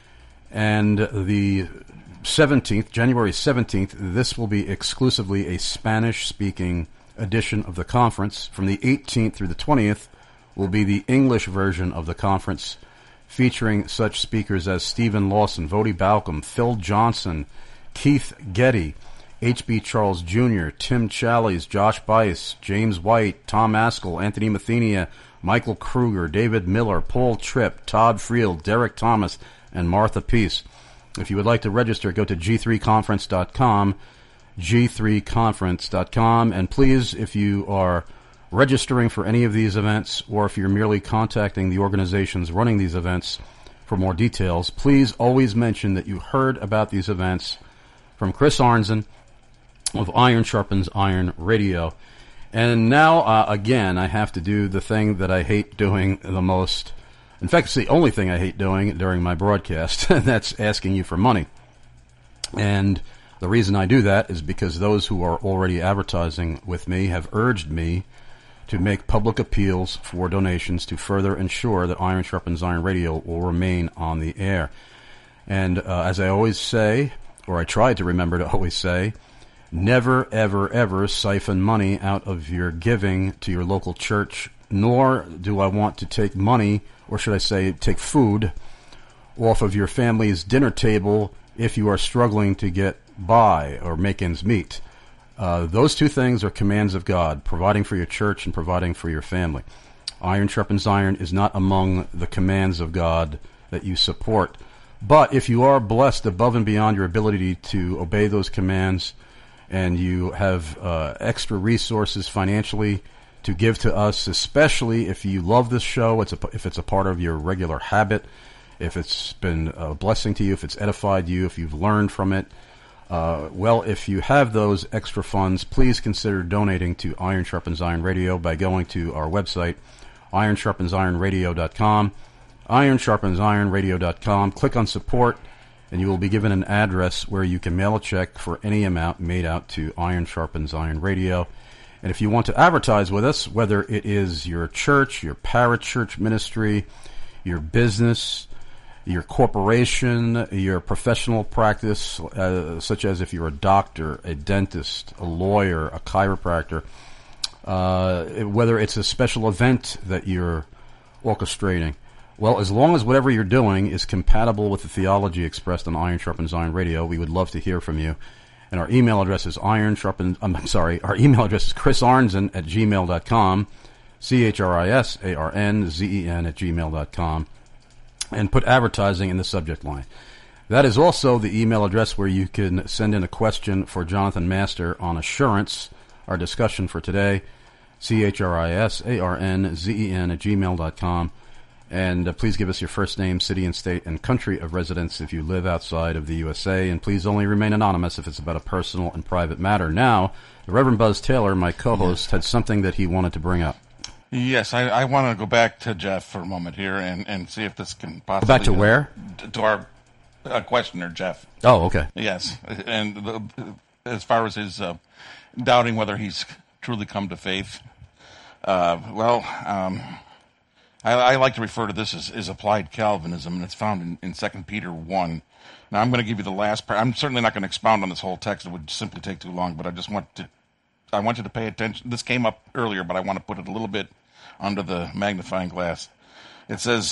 And the 17th, January 17th, this will be exclusively a Spanish-speaking edition of the conference. From the 18th through the 20th will be the English version of the conference, featuring such speakers as Stephen Lawson, Vodi Balcom, Phil Johnson, Keith Getty, H.B. Charles Jr., Tim Challies, Josh Bice, James White, Tom Askell, Anthony Mathenia, Michael Kruger, David Miller, Paul Tripp, Todd Friel, Derek Thomas, and Martha Peace. If you would like to register, go to g3conference.com, g3conference.com, and please, if you are registering for any of these events, or if you're merely contacting the organizations running these events for more details, please always mention that you heard about these events from Chris Arnzen of Iron Sharpens Iron Radio. And now, again, I have to do the thing that I hate doing the most. In fact, it's the only thing I hate doing during my broadcast, and that's asking you for money. And the reason I do that is because those who are already advertising with me have urged me to make public appeals for donations to further ensure that Iron Sharpens Iron Radio will remain on the air. And as I always say, or I try to remember to always say, never, ever, ever siphon money out of your giving to your local church, nor do I want to take money, or should I say take food, off of your family's dinner table if you are struggling to get by or make ends meet. Those two things are commands of God, providing for your church and providing for your family. Iron Sharpens Iron is not among the commands of God that you support. But if you are blessed above and beyond your ability to obey those commands, and you have extra resources financially to give to us, especially if you love this show, if it's a part of your regular habit, if it's been a blessing to you, if it's edified you, if you've learned from it, well, if you have those extra funds, please consider donating to Iron Sharpens Iron Radio by going to our website, ironsharpensironradio.com, ironsharpensironradio.com. Click on support, and you will be given an address where you can mail a check for any amount made out to Iron Sharpens Iron Radio. And if you want to advertise with us, whether it is your church, your parachurch ministry, your business, your corporation, your professional practice, such as if you're a doctor, a dentist, a lawyer, a chiropractor, whether it's a special event that you're orchestrating, well, as long as whatever you're doing is compatible with the theology expressed on Iron Sharpens Iron Radio, we would love to hear from you. And our email address is our email address is chrisarnzen@gmail.com, CHRISARNZEN@gmail.com, and put advertising in the subject line. That is also the email address where you can send in a question for Jonathan Master on assurance, our discussion for today, CHRISARNZEN@gmail.com. And please give us your first name, city and state, and country of residence if you live outside of the USA. And please only remain anonymous if it's about a personal and private matter. Now, the Reverend Buzz Taylor, my co-host, had something that he wanted to bring up. Yes, I want to go back to Jeff for a moment here and see if this can possibly... Back to where? To our questioner, Jeff. Oh, okay. Yes, and as far as his doubting whether he's truly come to faith, I like to refer to this as applied Calvinism, and it's found in 2 Peter 1. Now, I'm going to give you the last part. I'm certainly not going to expound on this whole text. It would simply take too long, but I want you to pay attention. This came up earlier, but I want to put it a little bit under the magnifying glass. It says,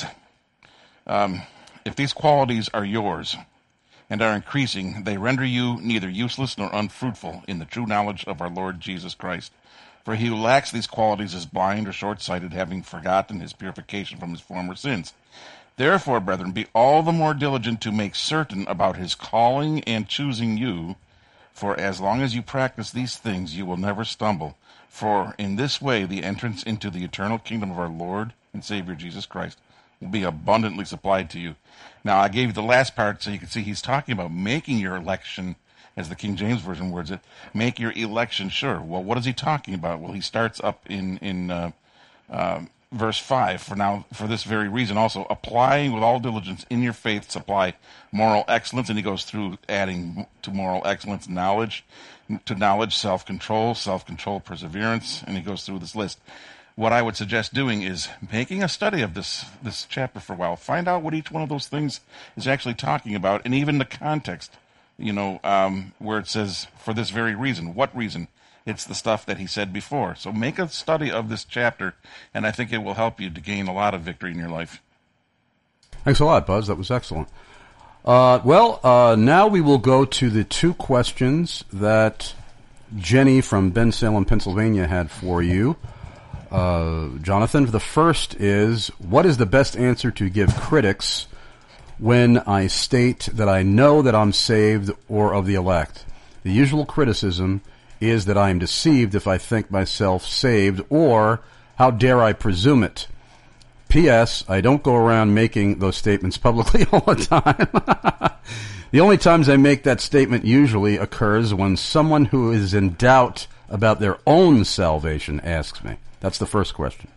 if these qualities are yours and are increasing, they render you neither useless nor unfruitful in the true knowledge of our Lord Jesus Christ. For he who lacks these qualities is blind or short-sighted, having forgotten his purification from his former sins. Therefore, brethren, be all the more diligent to make certain about his calling and choosing you, for as long as you practice these things, you will never stumble. For in this way the entrance into the eternal kingdom of our Lord and Savior Jesus Christ will be abundantly supplied to you. Now, I gave you the last part so you can see he's talking about making your election, as the King James Version words it, make your election sure. Well, what is he talking about? Well, he starts up in verse 5, for this very reason also, applying with all diligence in your faith supply moral excellence, and he goes through adding to moral excellence knowledge, to knowledge self-control, perseverance, and he goes through this list. What I would suggest doing is making a study of this chapter for a while. Find out what each one of those things is actually talking about, and even the context. Where it says, for this very reason. What reason? It's the stuff that he said before. So make a study of this chapter, and I think it will help you to gain a lot of victory in your life. Thanks a lot, Buzz. That was excellent. Now we will go to the two questions that Jenny from Bensalem, Pennsylvania had for you. Jonathan, the first is, what is the best answer to give critics when I state that I know that I'm saved or of the elect? The usual criticism is that I am deceived if I think myself saved, or how dare I presume it? P.S. I don't go around making those statements publicly all the time. The only times I make that statement usually occurs when someone who is in doubt about their own salvation asks me. That's the first question.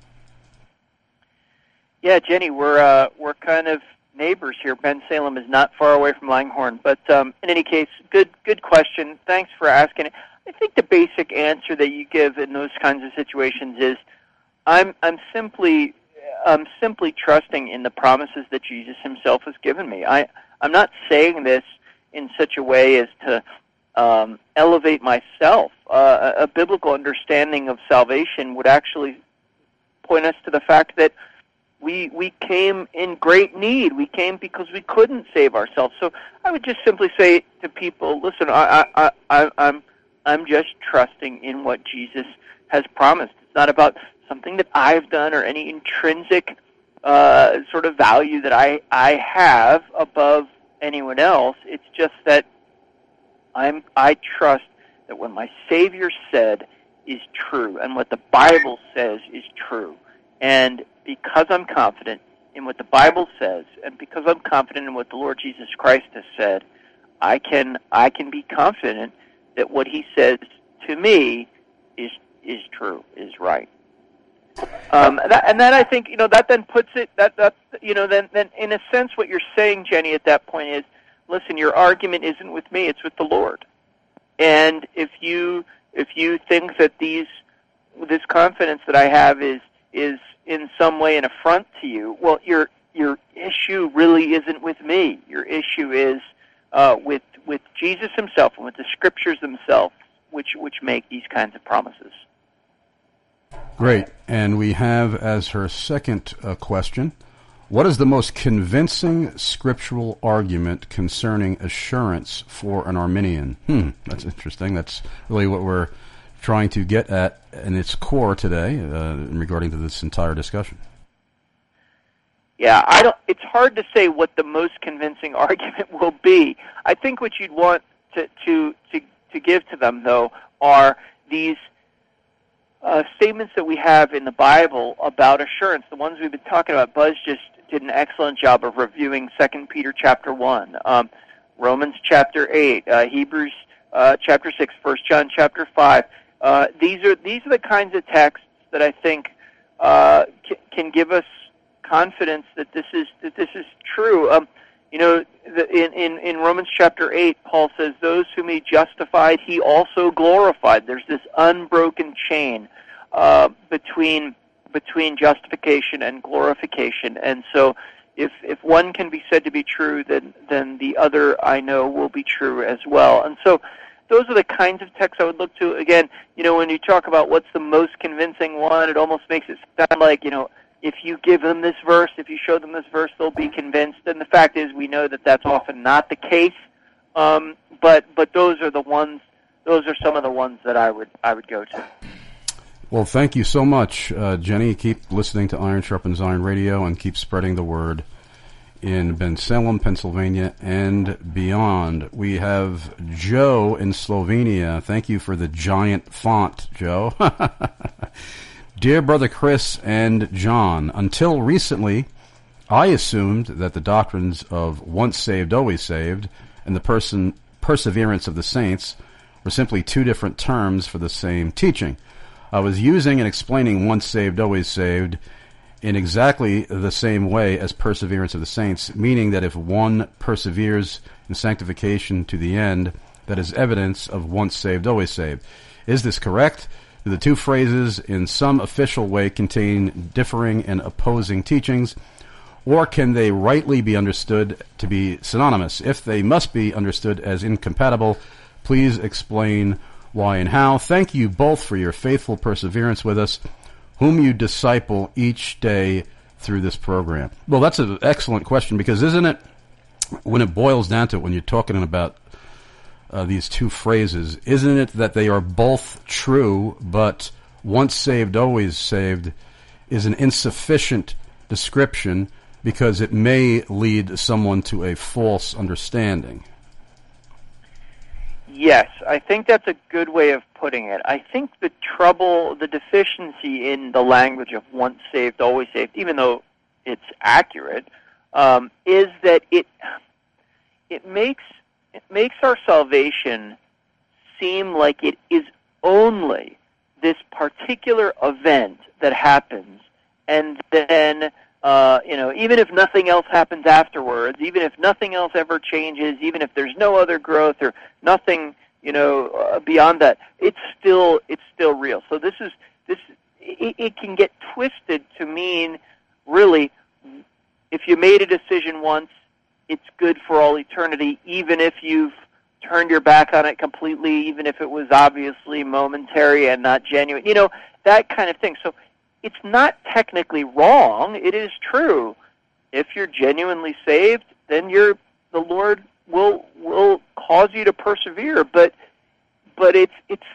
Yeah, Jenny, we're kind of neighbors here. Bensalem is not far away from Langhorne, but in any case, good question. Thanks for asking it. I think the basic answer that you give in those kinds of situations is, I'm simply trusting in the promises that Jesus himself has given me. I'm not saying this in such a way as to elevate myself. A biblical understanding of salvation would actually point us to the fact that we came in great need. We came because we couldn't save ourselves. So I would just simply say to people, listen, I'm just trusting in what Jesus has promised. It's not about something that I've done or any intrinsic sort of value that I have above anyone else. It's just that I trust that what my Savior said is true, and what the Bible says is true. And because I'm confident in what the Bible says, and because I'm confident in what the Lord Jesus Christ has said, I can be confident that what he says to me is true, is right. And then I think, that then puts it, then in a sense what you're saying, Jenny, at that point is, listen, your argument isn't with me, it's with the Lord. And if you think that this confidence that I have is in some way an affront to you, well, your issue really isn't with me. Your issue is with Jesus himself and with the Scriptures themselves, which make these kinds of promises. Great. And we have as her second question, what is the most convincing scriptural argument concerning assurance for an Arminian? That's interesting. That's really what we're trying to get at in its core today regarding to this entire discussion. Yeah, it's hard to say what the most convincing argument will be. I think what you'd want to give to them, though, are these statements that we have in the Bible about assurance, the ones we've been talking about. Buzz just did an excellent job of reviewing 2 Peter chapter 1, Romans chapter 8, Hebrews chapter 6, 1 John chapter 5. These are the kinds of texts that I think can give us confidence that this is true. In Romans chapter 8, Paul says, "Those whom he justified, he also glorified." There's this unbroken chain between justification and glorification, and so if one can be said to be true, then the other, I know, will be true as well. And so those are the kinds of texts I would look to. Again, when you talk about what's the most convincing one, it almost makes it sound like, if you give them this verse, if you show them this verse, they'll be convinced. And the fact is, we know that that's often not the case. But those are the ones. Those are some of the ones that I would go to. Well, thank you so much, Jenny. Keep listening to Iron Sharpens Iron Radio and keep spreading the word in Bensalem, Pennsylvania, and beyond. We have Joe in Slovenia. Thank you for the giant font, Joe. Dear Brother Chris and John, until recently, I assumed that the doctrines of once saved, always saved, and the perseverance of the saints were simply two different terms for the same teaching. I was using and explaining once saved, always saved in exactly the same way as perseverance of the saints, meaning that if one perseveres in sanctification to the end, that is evidence of once saved, always saved. Is this correct? Do the two phrases in some official way contain differing and opposing teachings, or can they rightly be understood to be synonymous? If they must be understood as incompatible, please explain why and how. Thank you both for your faithful perseverance with us, whom you disciple each day through this program. Well, that's an excellent question, because isn't it when it boils down to it, when you're talking about these two phrases, isn't it that they are both true, but once saved, always saved is an insufficient description because it may lead someone to a false understanding? Yes, I think that's a good way of putting it. I think the trouble, the deficiency in the language of once saved, always saved, even though it's accurate, is that it makes our salvation seem like it is only this particular event that happens, and then even if nothing else happens afterwards, even if nothing else ever changes, even if there's no other growth or nothing, beyond that, it's still real. So it can get twisted to mean, really, if you made a decision once, it's good for all eternity, even if you've turned your back on it completely, even if it was obviously momentary and not genuine, that kind of thing. So it's not technically wrong. It is true. If you're genuinely saved, then the Lord will cause you to persevere. But it's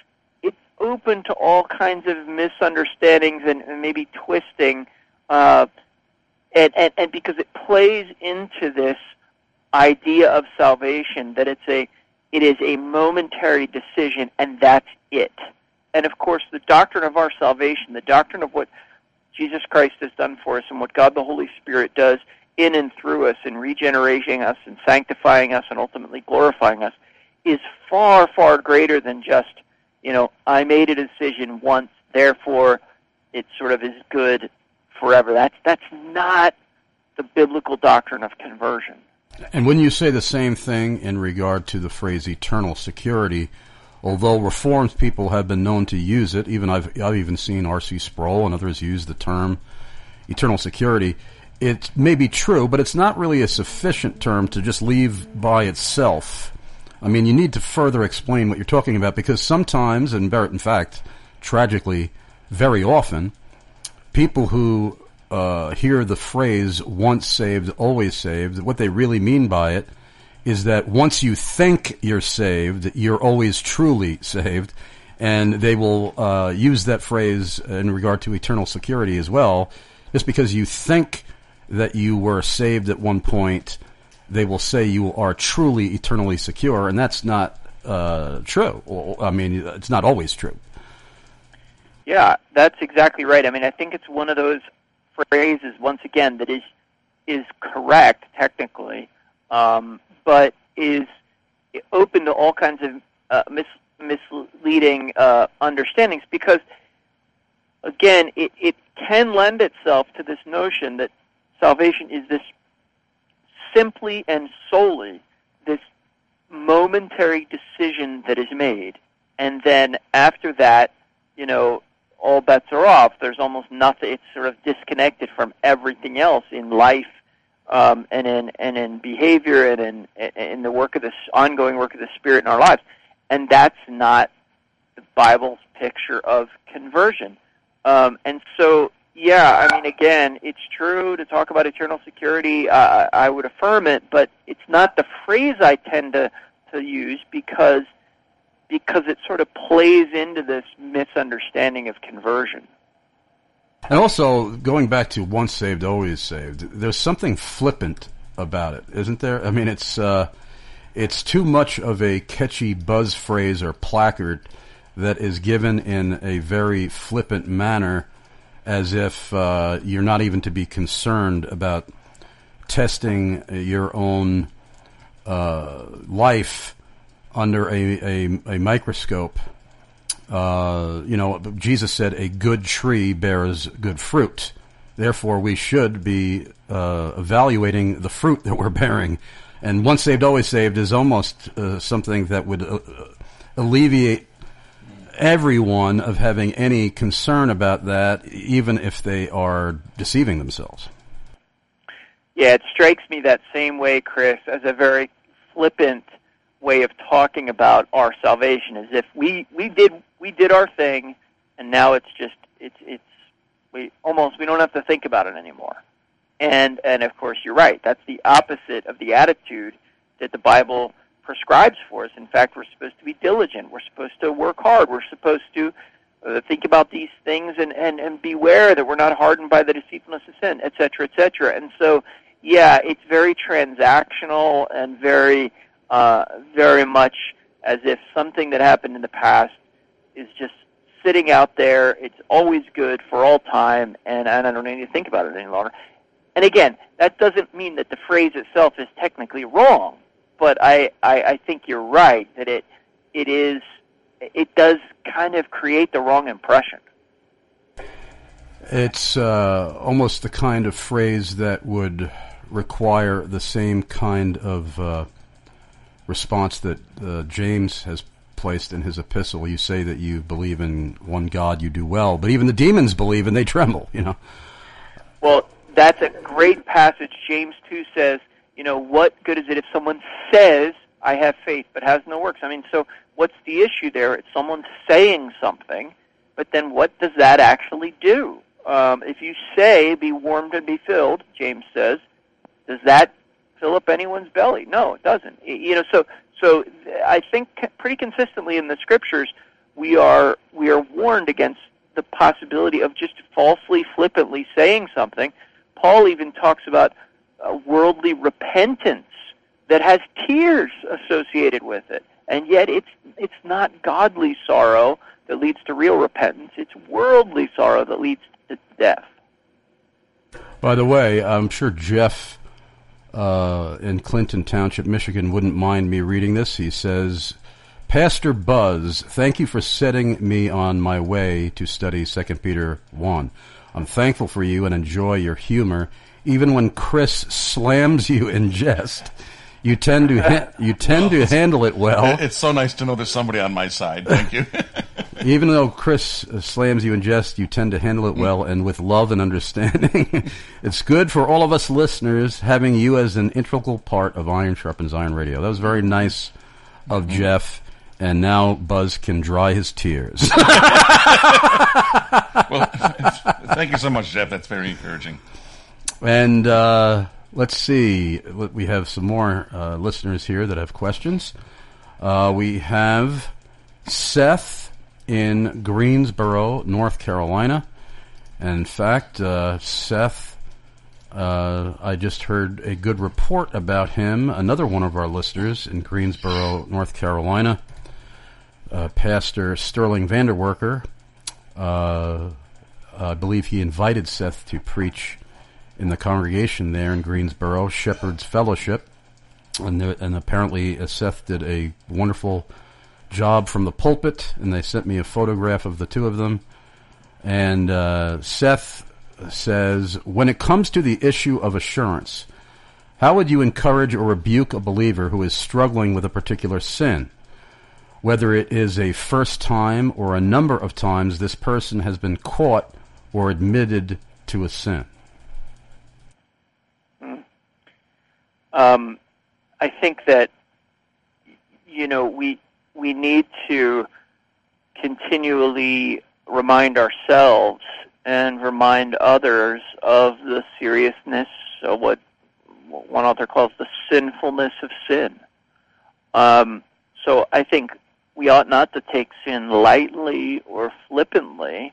open to all kinds of misunderstandings and maybe twisting, and because it plays into this idea of salvation that it is a momentary decision and that's it. And of course, the doctrine of our salvation, the doctrine of what Jesus Christ has done for us and what God the Holy Spirit does in and through us in regenerating us and sanctifying us and ultimately glorifying us, is far, far greater than just, I made a decision once, therefore it sort of is good forever. That's not the biblical doctrine of conversion. And when you say the same thing in regard to the phrase eternal security, although Reformed people have been known to use it, I've even seen R.C. Sproul and others use the term eternal security, it may be true, but it's not really a sufficient term to just leave by itself. I mean, you need to further explain what you're talking about, because sometimes, and in fact, tragically, very often, people who hear the phrase once saved, always saved, what they really mean by it is that once you think you're saved, you're always truly saved, and they will use that phrase in regard to eternal security as well. Just because you think that you were saved at one point, they will say you are truly eternally secure, and that's not true. I mean, it's not always true. Yeah, that's exactly right. I mean, I think it's one of those phrases, once again, that is correct technically, but is open to all kinds of misleading understandings, because, again, it can lend itself to this notion that salvation is this simply and solely this momentary decision that is made, and then after that, all bets are off. There's almost nothing. It's sort of disconnected from everything else in life, and in behavior, and in the work of this ongoing work of the Spirit in our lives. And that's not the Bible's picture of conversion. And so, yeah, I mean, again, it's true to talk about eternal security. I would affirm it, but it's not the phrase I tend to use because it sort of plays into this misunderstanding of conversion. And also, going back to once saved, always saved, there's something flippant about it, isn't there? I mean, it's too much of a catchy buzz phrase or placard that is given in a very flippant manner, as if you're not even to be concerned about testing your own life under a microscope. Jesus said a good tree bears good fruit. Therefore, we should be evaluating the fruit that we're bearing. And once saved, always saved is almost something that would alleviate everyone of having any concern about that, even if they are deceiving themselves. Yeah, it strikes me that same way, Chris, as a very flippant way of talking about our salvation, as if we did our thing, and now it's we don't have to think about it anymore. And of course, you're right. That's the opposite of the attitude that the Bible prescribes for us. In fact, we're supposed to be diligent. We're supposed to work hard. We're supposed to think about these things and beware that we're not hardened by the deceitfulness of sin, et cetera, et cetera. And so, yeah, it's very transactional and very much as if something that happened in the past is just sitting out there. It's always good for all time, and I don't need to think about it any longer. And again, that doesn't mean that the phrase itself is technically wrong, but I think you're right that it does kind of create the wrong impression. It's almost the kind of phrase that would require the same kind of response that James has placed in his epistle. You say that you believe in one God, you do well, but even the demons believe and they tremble, you know. Well, that's a great passage. James 2 says, you know, what good is it if someone says, I have faith, but has no works? I mean, so what's the issue there? It's someone saying something, but then what does that actually do? If you say, be warmed and be filled, James says, does that fill up anyone's belly? No, it doesn't. You know, so I think pretty consistently in the Scriptures, we are warned against the possibility of just falsely, flippantly saying something. Paul even talks about worldly repentance that has tears associated with it, and yet it's not godly sorrow that leads to real repentance. It's worldly sorrow that leads to death. By the way, I'm sure Jeff in Clinton Township, Michigan, wouldn't mind me reading this. He says, Pastor Buzz, thank you for setting me on my way to study 2 Peter 1. I'm thankful for you and enjoy your humor. Even when Chris slams you in jest, you tend to handle it well. It's so nice to know there's somebody on my side. Thank you. Even though Chris slams you in jest, you tend to handle it well and with love and understanding. It's good for all of us listeners having you as an integral part of Iron Sharpens Iron Radio. That was very nice of Jeff, and now Buzz can dry his tears. Well, thank you so much, Jeff. That's very encouraging. And let's see. We have some more listeners here that have questions. We have Seth in Greensboro, North Carolina. And in fact, Seth, I just heard a good report about him. Another one of our listeners in Greensboro, North Carolina, Pastor Sterling Vanderwerker. I believe he invited Seth to preach in the congregation there in Greensboro, Shepherd's Fellowship, and apparently Seth did a wonderful job from the pulpit, and they sent me a photograph of the two of them. And Seth says, when it comes to the issue of assurance, how would you encourage or rebuke a believer who is struggling with a particular sin? Whether it is a first time or a number of times this person has been caught or admitted to a sin. I think that, you know, we need to continually remind ourselves and remind others of the seriousness of what one author calls the sinfulness of sin. So I think we ought not to take sin lightly or flippantly.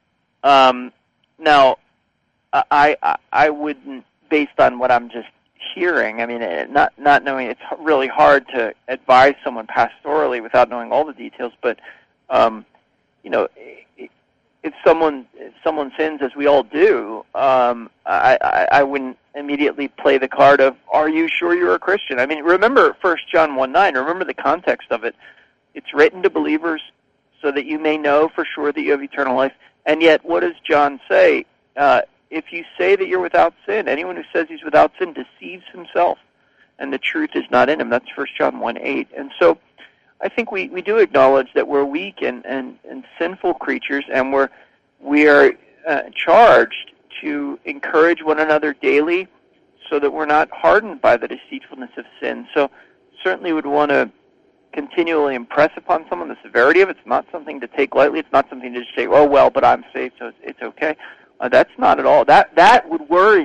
Now, I wouldn't, based on what I'm just hearing, I mean, not knowing, it's really hard to advise someone pastorally without knowing all the details, but, you know, if someone sins, as we all do, I wouldn't immediately play the card of, are you sure you're a Christian? I mean, remember 1 John 1:9, remember the context of it. It's written to believers so that you may know for sure that you have eternal life. And yet, what does John say? If you say that you're without sin, anyone who says he's without sin deceives himself, and the truth is not in him. That's 1 John 1:8. And so I think we do acknowledge that we're weak and sinful creatures, and we are charged to encourage one another daily so that we're not hardened by the deceitfulness of sin. So certainly would want to continually impress upon someone the severity of it. It's not something to take lightly. It's not something to just say, oh, well, but I'm saved, so it's okay. That's not at all. That would worry me.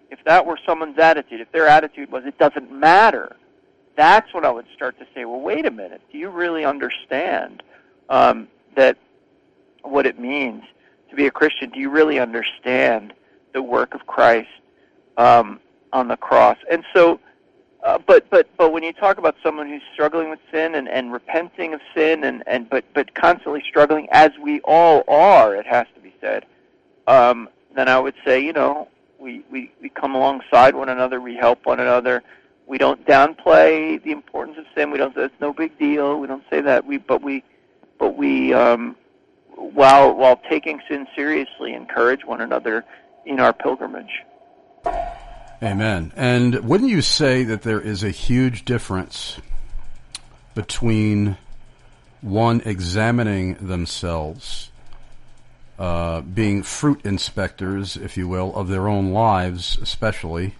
if that were someone's attitude, if their attitude was it doesn't matter, that's when I would start to say, well, wait a minute, do you really understand that what it means to be a Christian? Do you really understand the work of Christ on the cross? And so, but when you talk about someone who's struggling with sin and repenting of sin but constantly struggling, as we all are, it has to be said, then I would say, we come alongside one another, we help one another. We don't downplay the importance of sin. We don't say it's no big deal. We don't say that. But we while taking sin seriously, encourage one another in our pilgrimage. Amen. And wouldn't you say that there is a huge difference between one examining themselves, being fruit inspectors, if you will, of their own lives especially,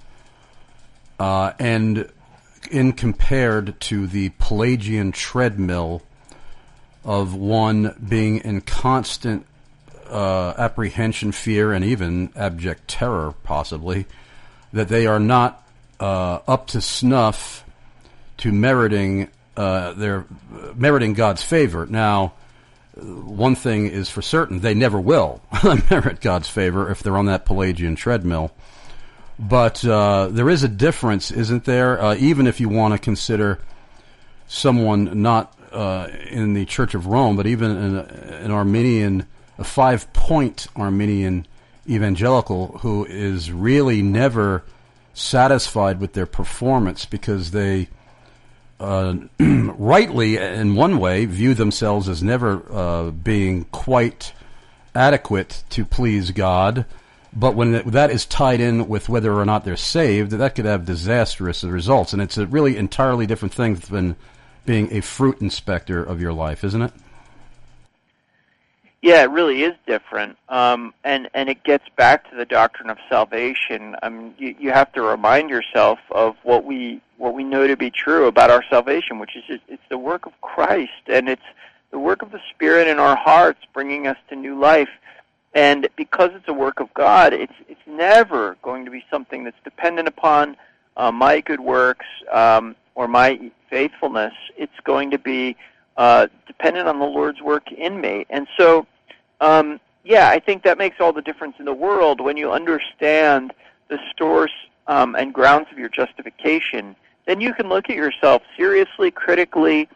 and in compared to the Pelagian treadmill of one being in constant apprehension, fear, and even abject terror, possibly, that they are not up to snuff to meriting God's favor. Now, one thing is for certain, they never will merit God's favor if they're on that Pelagian treadmill. But there is a difference, isn't there? Even if you want to consider someone not in the Church of Rome, but even an Arminian, a 5-point Arminian evangelical who is really never satisfied with their performance because they rightly, in one way, view themselves as never being quite adequate to please God. But when that is tied in with whether or not they're saved, that could have disastrous results. And it's a really entirely different thing than being a fruit inspector of your life, isn't it? Yeah, it really is different, and it gets back to the doctrine of salvation. I mean, you have to remind yourself of what we know to be true about our salvation, which is it's the work of Christ, and it's the work of the Spirit in our hearts, bringing us to new life. And because it's a work of God, it's never going to be something that's dependent upon my good works or my faithfulness. It's going to be dependent on the Lord's work in me. And so, I think that makes all the difference in the world when you understand the source and grounds of your justification. Then you can look at yourself seriously, critically,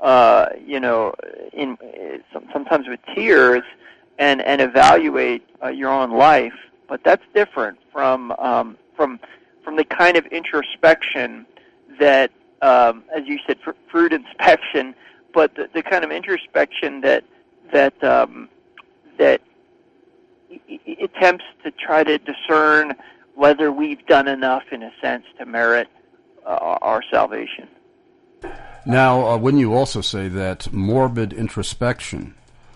sometimes with tears, and evaluate your own life. But that's different from the kind of introspection that, as you said, fruit inspection. But the kind of introspection that attempts to try to discern whether we've done enough, in a sense, to merit our salvation. Now, wouldn't you also say that morbid introspection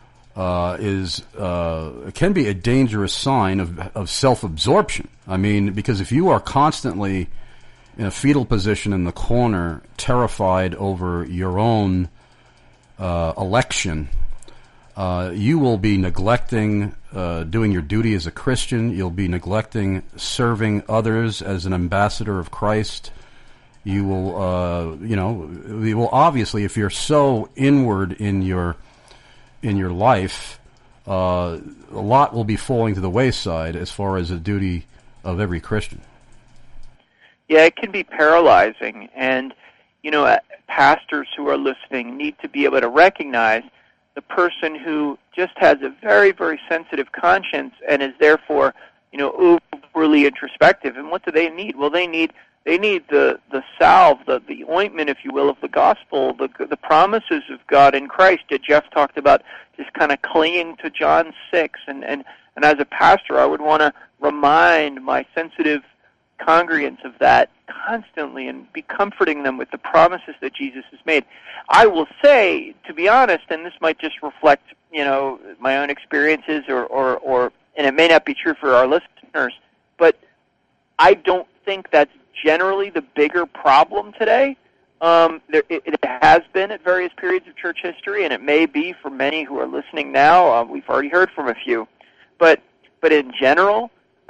can be a dangerous sign of self-absorption? I mean, because if you are constantly in a fetal position in the corner, terrified over your own election, you will be neglecting doing your duty as a Christian. You'll be neglecting serving others as an ambassador of Christ. You will, you will obviously, if you're so inward in your life, a lot will be falling to the wayside as far as the duty of every Christian. Yeah, it can be paralyzing, and pastors who are listening need to be able to recognize the person who just has a very, very sensitive conscience and is therefore, overly introspective. And what do they need? Well, they need the salve, the ointment, if you will, of the gospel, the promises of God in Christ. Jeff talked about just kind of clinging to John 6, and as a pastor, I would want to remind my sensitive congregants of that constantly and be comforting them with the promises that Jesus has made. I will say, to be honest, and this might just reflect, my own experiences, or and it may not be true for our listeners, but I don't think that's generally the bigger problem today. It has been at various periods of church history, and it may be for many who are listening now. We've already heard from a few, but in general,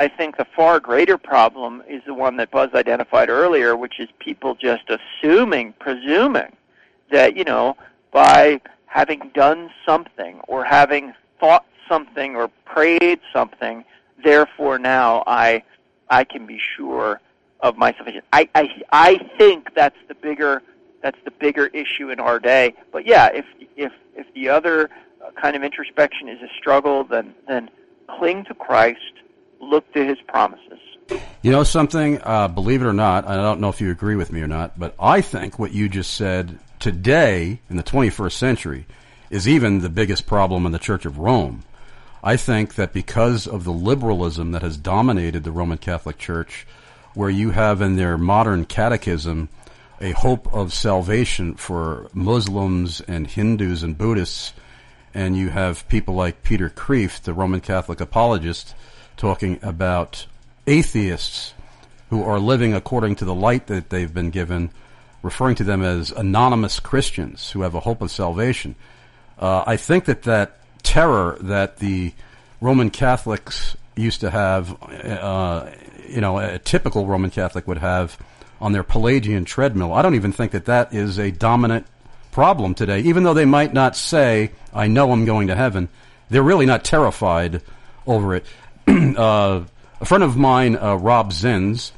I think the far greater problem is the one that Buzz identified earlier, which is people just presuming that, by having done something or having thought something or prayed something, therefore now I can be sure of my salvation. I think that's the bigger issue in our day. But yeah, if the other kind of introspection is a struggle, then cling to Christ, look to His promises. You know something? Believe it or not, I don't know if you agree with me or not, but I think what you just said today in the 21st century is even the biggest problem in the Church of Rome. I think that because of the liberalism that has dominated the Roman Catholic Church, where you have in their modern catechism a hope of salvation for Muslims and Hindus and Buddhists, and you have people like Peter Kreeft, the Roman Catholic apologist, talking about atheists who are living according to the light that they've been given, referring to them as anonymous Christians who have a hope of salvation. I think that terror that the Roman Catholics used to have, a typical Roman Catholic would have on their Pelagian treadmill, I don't even think that is a dominant problem today. Even though they might not say, I know I'm going to heaven, they're really not terrified over it. A friend of mine, Rob Zins,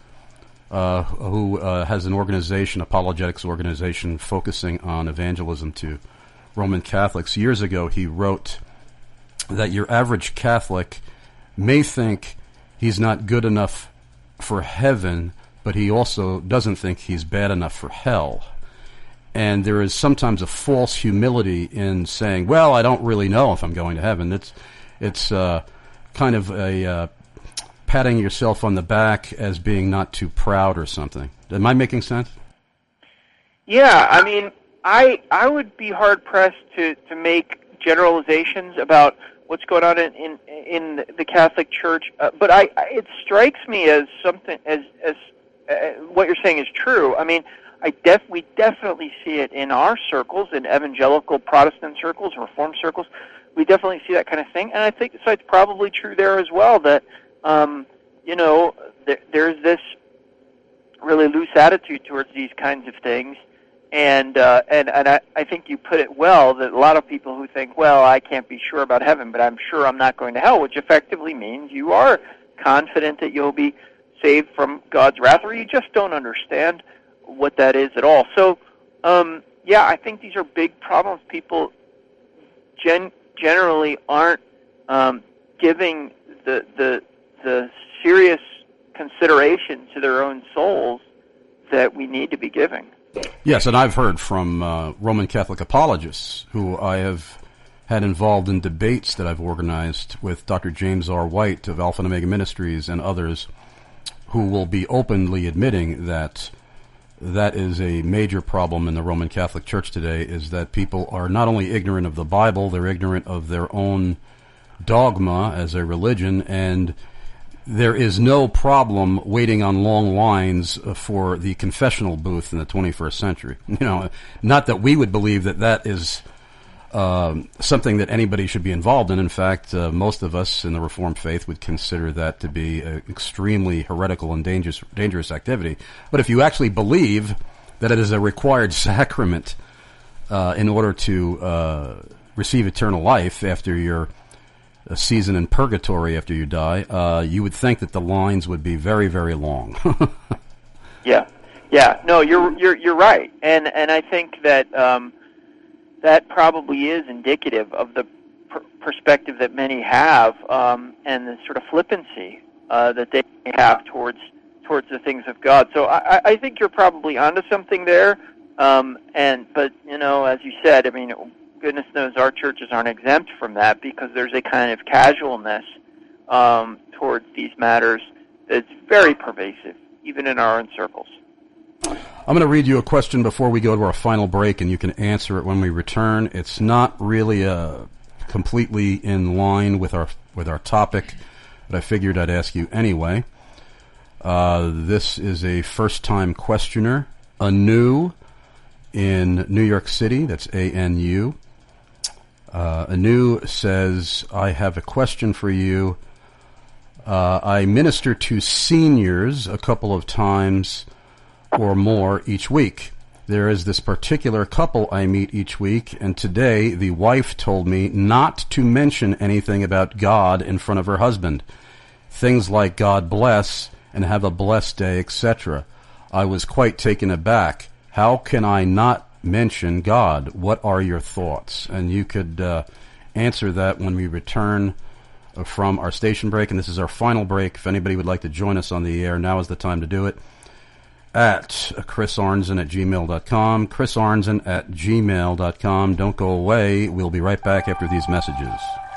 who has an organization, apologetics organization, focusing on evangelism to Roman Catholics, years ago he wrote that your average Catholic may think he's not good enough for heaven, but he also doesn't think he's bad enough for hell. And there is sometimes a false humility in saying, well, I don't really know if I'm going to heaven. It's kind of a patting yourself on the back as being not too proud or something. Am I making sense? Yeah, I mean, I would be hard-pressed to make generalizations about what's going on in the Catholic Church, but it strikes me as something as what you're saying is true. I mean, we definitely see it in our circles, in evangelical Protestant circles, Reformed circles. We definitely see that kind of thing, and I think so. It's probably true there as well that there's this really loose attitude towards these kinds of things, and I think you put it well that a lot of people who think, well, I can't be sure about heaven, but I'm sure I'm not going to hell, which effectively means you are confident that you'll be saved from God's wrath, or you just don't understand what that is at all. So, I think these are big problems. People generally aren't giving the serious consideration to their own souls that we need to be giving. Yes, and I've heard from Roman Catholic apologists who I have had involved in debates that I've organized with Dr. James R. White of Alpha and Omega Ministries and others, who will be openly admitting that is a major problem in the Roman Catholic Church today, is that people are not only ignorant of the Bible, they're ignorant of their own dogma as a religion, and there is no problem waiting on long lines for the confessional booth in the 21st century. Not that we would believe that is something that anybody should be involved in. In fact, most of us in the Reformed faith would consider that to be an extremely heretical and dangerous activity. But if you actually believe that it is a required sacrament in order to receive eternal life after your season in purgatory after you die, you would think that the lines would be very, very long. Yeah. No, you're right, and I think that that probably is indicative of the perspective that many have, and the sort of flippancy that they have towards the things of God. So I think you're probably onto something there. But as you said, I mean, goodness knows our churches aren't exempt from that, because there's a kind of casualness towards these matters that's very pervasive, even in our own circles. I'm going to read you a question before we go to our final break, and you can answer it when we return. It's not really completely in line with our topic, but I figured I'd ask you anyway. This is a first-time questioner, Anu in New York City. That's ANU. Anu says, I have a question for you. I minister to seniors a couple of times or more each week. There is this particular couple I meet each week, and today the wife told me not to mention anything about God in front of her husband. Things like God bless and have a blessed day, etc. I was quite taken aback. How can I not mention God? What are your thoughts? And you could answer that when we return from our station break, and this is our final break. If anybody would like to join us on the air, now is the time to do it. At chrisarnzen@gmail.com, chrisarnzen@gmail.com. Don't go away. We'll be right back after these messages.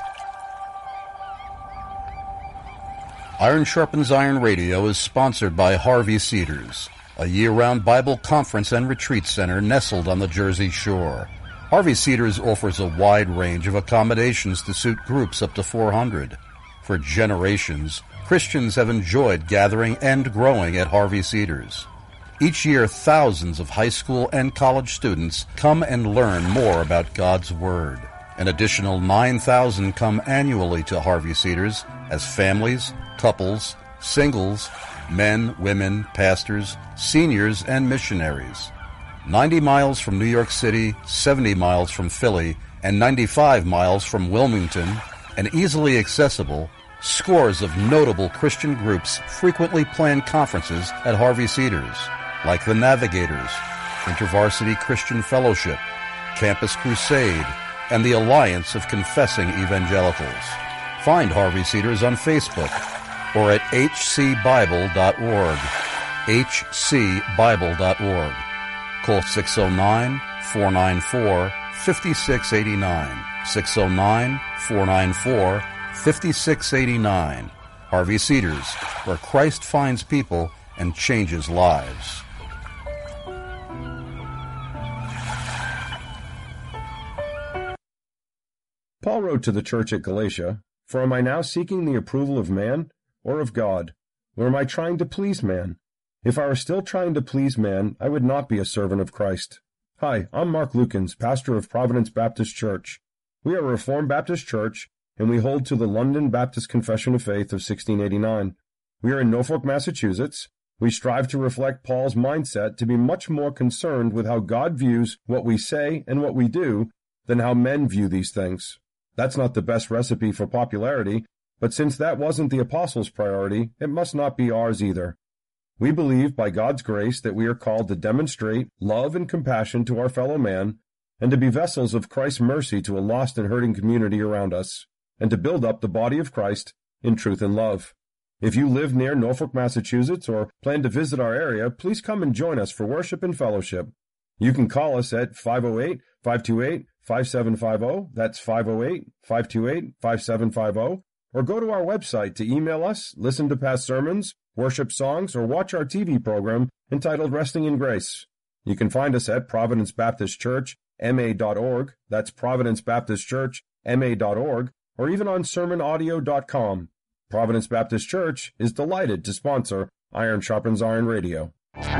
Iron Sharpens Iron Radio is sponsored by Harvey Cedars, a year-round Bible conference and retreat center nestled on the Jersey Shore. Harvey Cedars offers a wide range of accommodations to suit groups up to 400. For generations, Christians have enjoyed gathering and growing at Harvey Cedars. Each year, thousands of high school and college students come and learn more about God's Word. An additional 9,000 come annually to Harvey Cedars as families, couples, singles, men, women, pastors, seniors, and missionaries. 90 miles from New York City, 70 miles from Philly, and 95 miles from Wilmington, and easily accessible, scores of notable Christian groups frequently plan conferences at Harvey Cedars, like the Navigators, InterVarsity Christian Fellowship, Campus Crusade, and the Alliance of Confessing Evangelicals. Find Harvey Cedars on Facebook or at hcbible.org, hcbible.org. Call 609-494-5689, 609-494-5689. Harvey Cedars, where Christ finds people and changes lives. Paul wrote to the church at Galatia, "For am I now seeking the approval of man or of God? Or am I trying to please man? If I were still trying to please man, I would not be a servant of Christ." Hi, I'm Mark Lukens, pastor of Providence Baptist Church. We are a Reformed Baptist church, and we hold to the London Baptist Confession of Faith of 1689. We are in Norfolk, Massachusetts. We strive to reflect Paul's mindset to be much more concerned with how God views what we say and what we do than how men view these things. That's not the best recipe for popularity, but since that wasn't the apostles' priority, it must not be ours either. We believe by God's grace that we are called to demonstrate love and compassion to our fellow man, and to be vessels of Christ's mercy to a lost and hurting community around us, and to build up the body of Christ in truth and love. If you live near Norfolk, Massachusetts, or plan to visit our area, please come and join us for worship and fellowship. You can call us at 508-528-5750, that's 508-528-5750, or go to our website to email us, listen to past sermons, worship songs, or watch our TV program entitled Resting in Grace. You can find us at Providence Baptist Church, ma.org, that's Providence Baptist Church, ma.org, or even on sermonaudio.com. Providence Baptist Church is delighted to sponsor Iron Sharpens Iron Radio.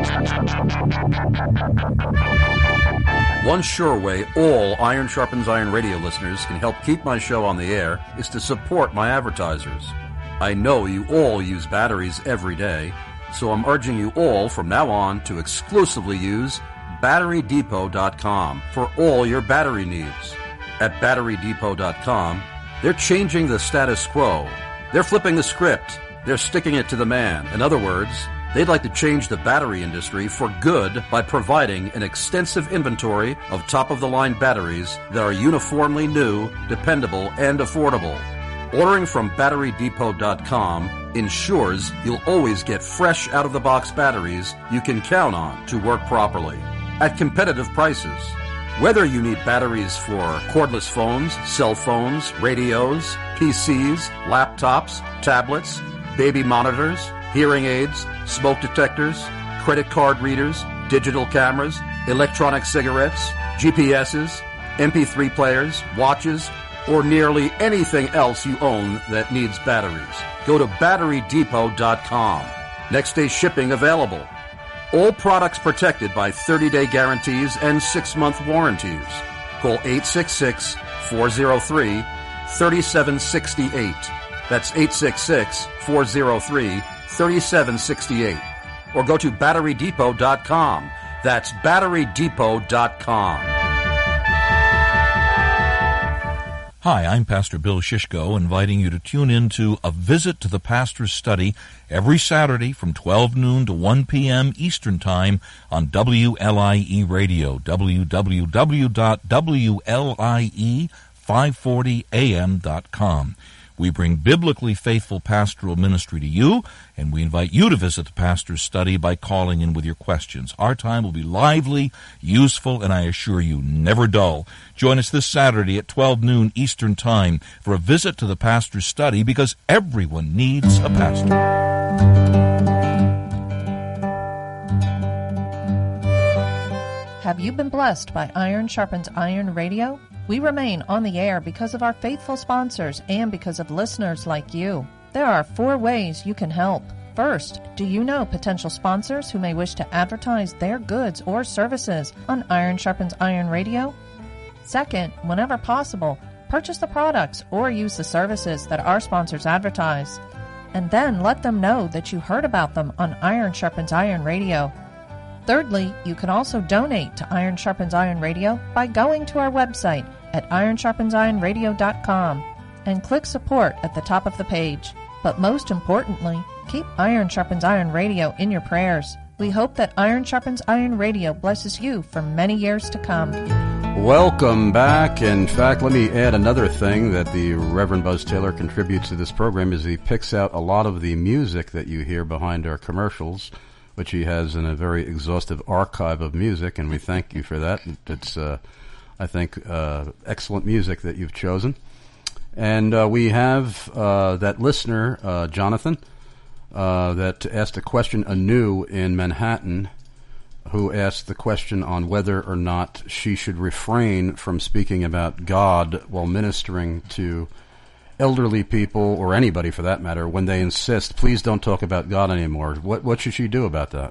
One sure way all Iron Sharpens Iron Radio listeners can help keep my show on the air is to support my advertisers. I know you all use batteries every day, so I'm urging you all from now on to exclusively use BatteryDepot.com for all your battery needs. At BatteryDepot.com, they're changing the status quo. They're flipping the script. They're sticking it to the man. In other words, they'd like to change the battery industry for good by providing an extensive inventory of top-of-the-line batteries that are uniformly new, dependable, and affordable. Ordering from BatteryDepot.com ensures you'll always get fresh out-of-the-box batteries you can count on to work properly at competitive prices. Whether you need batteries for cordless phones, cell phones, radios, PCs, laptops, tablets, baby monitors, hearing aids, smoke detectors, credit card readers, digital cameras, electronic cigarettes, GPSs, MP3 players, watches, or nearly anything else you own that needs batteries, go to BatteryDepot.com. Next day shipping available. All products protected by 30-day guarantees and 6-month warranties. Call 866-403-3768. That's 866-403-3768. Or go to BatteryDepot.com. That's BatteryDepot.com. Hi, I'm Pastor Bill Shishko, inviting you to tune in to A Visit to the Pastor's Study every Saturday from 12 noon to 1 p.m. Eastern Time on WLIE Radio, www.WLIE540am.com. We bring biblically faithful pastoral ministry to you, and we invite you to visit the Pastor's Study by calling in with your questions. Our time will be lively, useful, and I assure you, never dull. Join us this Saturday at 12 noon Eastern Time for a visit to the Pastor's Study, because everyone needs a pastor. Have you been blessed by Iron Sharpens Iron Radio? We remain on the air because of our faithful sponsors and because of listeners like you. There are 4 ways you can help. First, do you know potential sponsors who may wish to advertise their goods or services on Iron Sharpens Iron Radio? Second, whenever possible, purchase the products or use the services that our sponsors advertise. And then let them know that you heard about them on Iron Sharpens Iron Radio. Thirdly, you can also donate to Iron Sharpens Iron Radio by going to our website at ironsharpensironradio.com and click support at the top of the page. But most importantly, keep Iron Sharpens Iron Radio in your prayers. We hope that Iron Sharpens Iron Radio blesses you for many years to come. Welcome back. In fact, let me add another thing that the Reverend Buzz Taylor contributes to this program is he picks out a lot of the music that you hear behind our commercials, which he has in a very exhaustive archive of music, and we thank you for that. It's, I think, excellent music that you've chosen. And we have that listener, Jonathan, that asked a question anew in Manhattan, who asked the question on whether or not she should refrain from speaking about God while ministering to elderly people, or anybody for that matter, when they insist, please don't talk about God anymore. What should she do about that?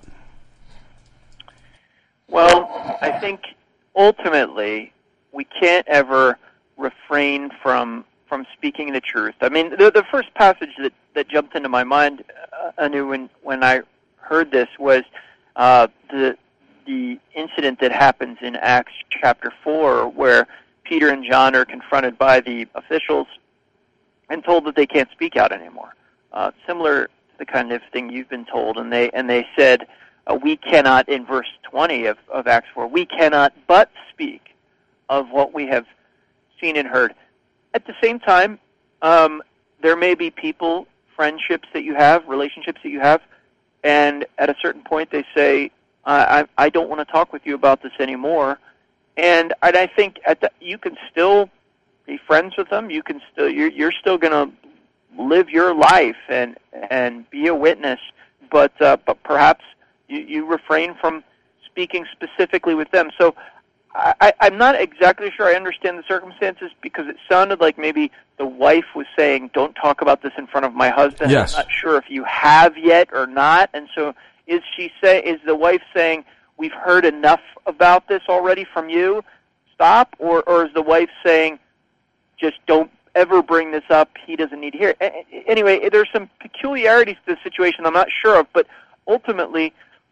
Well, I think ultimately we can't ever refrain from speaking the truth. I mean, the first passage that jumped into my mind anew when I heard this was the incident that happens in Acts chapter 4, where Peter and John are confronted by the officials and told that they can't speak out anymore. Similar to the kind of thing you've been told, and they said, we cannot, in verse 20 of Acts 4, we cannot but speak of what we have seen and heard. At the same time, there may be people, friendships that you have, relationships that you have, and at a certain point they say, I don't want to talk with you about this anymore. And I think you can still be friends with them. You can still you're still going to live your life and be a witness, but perhaps you refrain from speaking specifically with them. So I'm not exactly sure I understand the circumstances, because it sounded like maybe the wife was saying, "Don't talk about this in front of my husband." Yes. I'm not sure if you have yet or not, and so is the wife saying, "We've heard enough about this already from you, stop," or is the wife saying, just don't ever bring this up, he doesn't need to hear it? Anyway, there's some peculiarities to the situation I'm not sure of, but ultimately,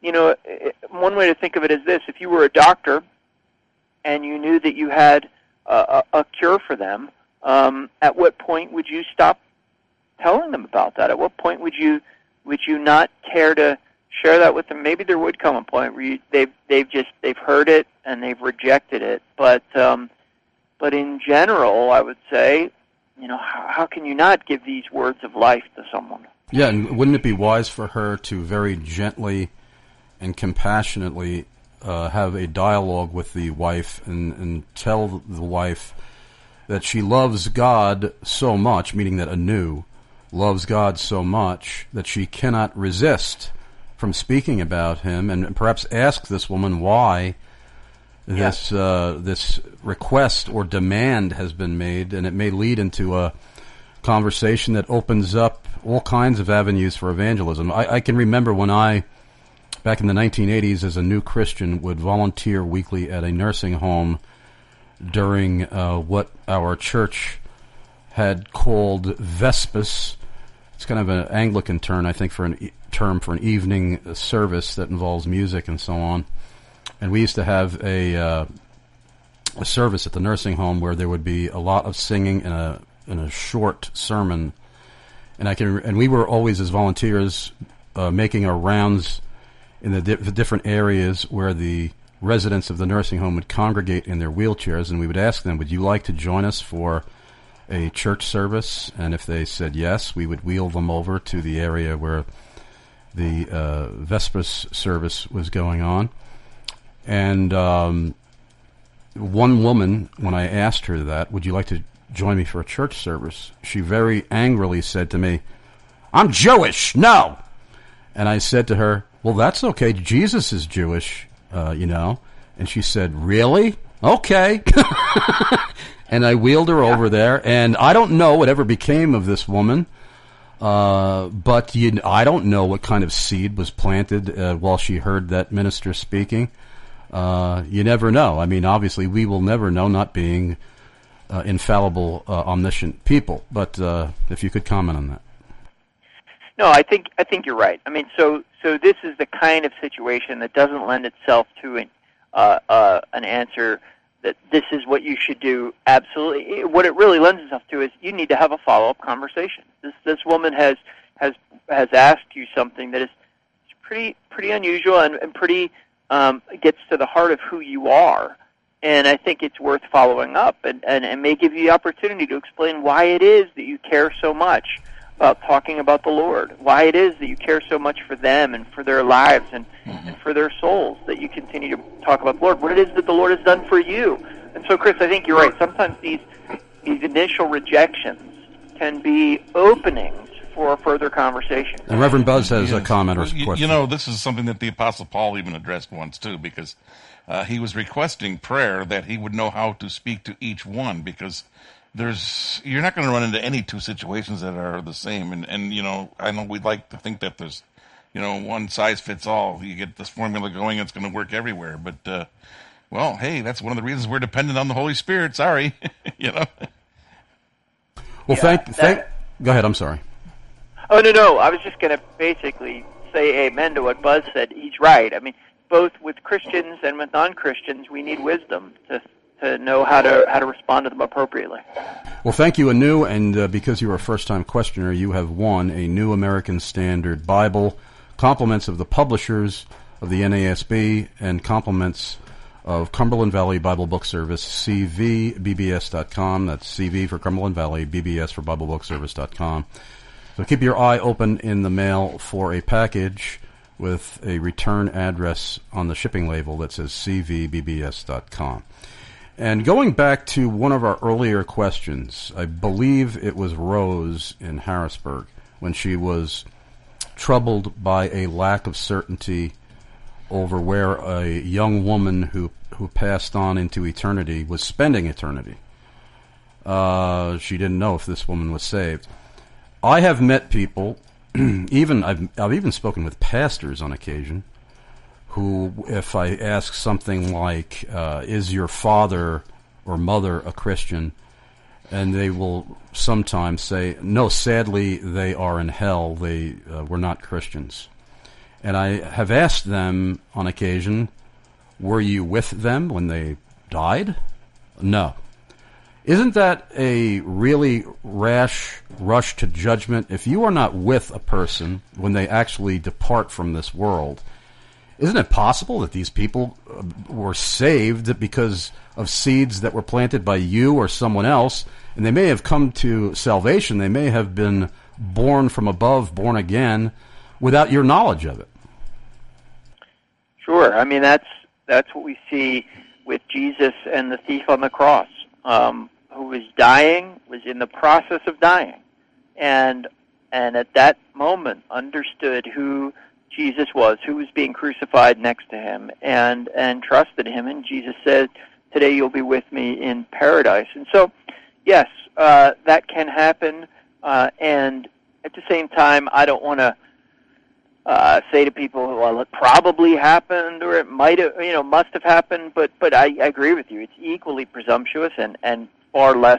one way to think of it is this: if you were a doctor and you knew that you had a cure for them, at what point would you stop telling them about that? At what point would you not care to share that with them? Maybe there would come a point where they've heard it and they've rejected it, but in general, I would say, how can you not give these words of life to someone? Yeah, and wouldn't it be wise for her to very gently and compassionately have a dialogue with the wife and tell the wife that she loves God so much, meaning that Anu loves God so much that she cannot resist from speaking about him, and perhaps ask this woman why this request or demand has been made, and it may lead into a conversation that opens up all kinds of avenues for evangelism. I can remember when I, back in the 1980s, as a new Christian, would volunteer weekly at a nursing home during what our church had called Vespers. It's kind of an Anglican term, I think, for an evening service that involves music and so on. And we used to have a service at the nursing home where there would be a lot of singing and a short sermon. And we were always, as volunteers, making our rounds in the different areas where the residents of the nursing home would congregate in their wheelchairs, and we would ask them, would you like to join us for a church service? And if they said yes, we would wheel them over to the area where the Vespers service was going on. And one woman, when I asked her that, would you like to join me for a church service, she very angrily said to me, I'm Jewish, no! And I said to her, well, that's okay, Jesus is Jewish, And she said, really? Okay. And I wheeled her over there, and I don't know whatever became of this woman, but I don't know what kind of seed was planted while she heard that minister speaking. You never know. I mean, obviously, we will never know, not being infallible, omniscient people. But if you could comment on that. No, I think you're right. I mean, so this is the kind of situation that doesn't lend itself to an answer that this is what you should do. Absolutely, what it really lends itself to is you need to have a follow-up conversation. This woman has asked you something that is pretty unusual and pretty gets to the heart of who you are. And I think it's worth following up and may give you the opportunity to explain why it is that you care so much about talking about the Lord, why it is that you care so much for them and for their lives and for their souls, that you continue to talk about the Lord, what it is that the Lord has done for you. And so, Chris, I think you're right. Sometimes these initial rejections can be openings for further conversation. And Reverend Buzz has a comment or a question. This is something that the Apostle Paul even addressed once, too, because he was requesting prayer that he would know how to speak to each one, because you're not going to run into any two situations that are the same. And I know we'd like to think that there's, one size fits all. You get this formula going, it's going to work everywhere. But, well, hey, that's one of the reasons we're dependent on the Holy Spirit. Sorry, Well, go ahead. I'm sorry. Oh, no. I was just going to basically say amen to what Buzz said. He's right. I mean, both with Christians and with non-Christians, we need wisdom to know how to respond to them appropriately. Well, thank you, Anu, and because you're a first-time questioner, you have won a New American Standard Bible, compliments of the publishers of the NASB, and compliments of Cumberland Valley Bible Book Service, cvbbs.com. That's CV for Cumberland Valley, BBS for BibleBookService.com. So keep your eye open in the mail for a package with a return address on the shipping label that says cvbbs.com. And going back to one of our earlier questions, I believe it was Rose in Harrisburg, when she was troubled by a lack of certainty over where a young woman who passed on into eternity was spending eternity. She didn't know if this woman was saved. I have met people, I've even spoken with pastors on occasion, who, if I ask something like, is your father or mother a Christian, and they will sometimes say, no, sadly, they are in hell, they were not Christians. And I have asked them on occasion, were you with them when they died? No. Isn't that a really rash rush to judgment? If you are not with a person when they actually depart from this world, isn't it possible that these people were saved because of seeds that were planted by you or someone else, and they may have come to salvation, they may have been born from above, born again, without your knowledge of it? Sure. I mean, that's what we see with Jesus and the thief on the cross, who was dying, was in the process of dying, and at that moment understood who Jesus was, who was being crucified next to him, and trusted him. And Jesus said, today you'll be with me in paradise. And so, yes, that can happen. And at the same time, I don't want to say to people, well, it probably happened, or it might have, must have happened. But I agree with you. It's equally presumptuous and far less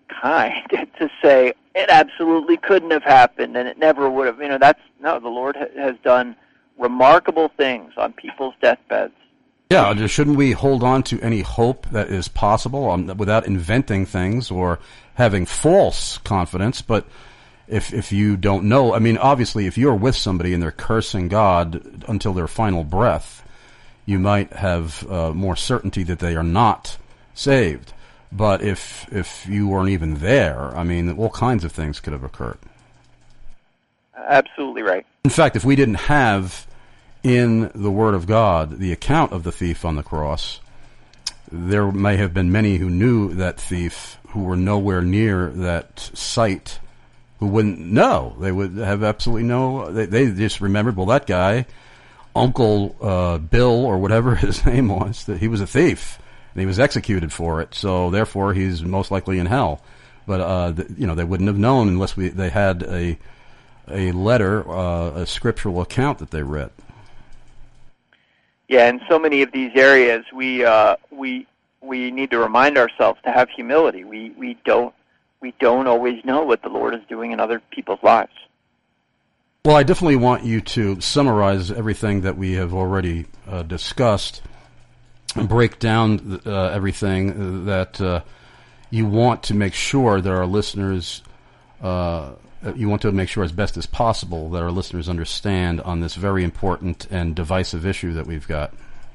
kind to say it absolutely couldn't have happened and it never would have. The Lord has done remarkable things on people's deathbeds. Yeah, just shouldn't we hold on to any hope that is possible without inventing things or having false confidence? But if you don't know, obviously, if you're with somebody and they're cursing God until their final breath, you might have more certainty that they are not saved. But if you weren't even there, all kinds of things could have occurred. Absolutely right. In fact, if we didn't have in the Word of God the account of the thief on the cross, there may have been many who knew that thief who were nowhere near that site who wouldn't know. They would have absolutely they just remembered, well, that guy, Uncle Bill or whatever his name was, that he was a thief and he was executed for it, so therefore he's most likely in hell. But they wouldn't have known unless they had a letter, a scriptural account that they read. Yeah, in so many of these areas, we need to remind ourselves to have humility. We don't always know what the Lord is doing in other people's lives. Well, I definitely want you to summarize everything that we have already discussed and break down everything that you want to make sure that our listeners. You want to make sure as best as possible that our listeners understand on this very important and divisive issue that we've got.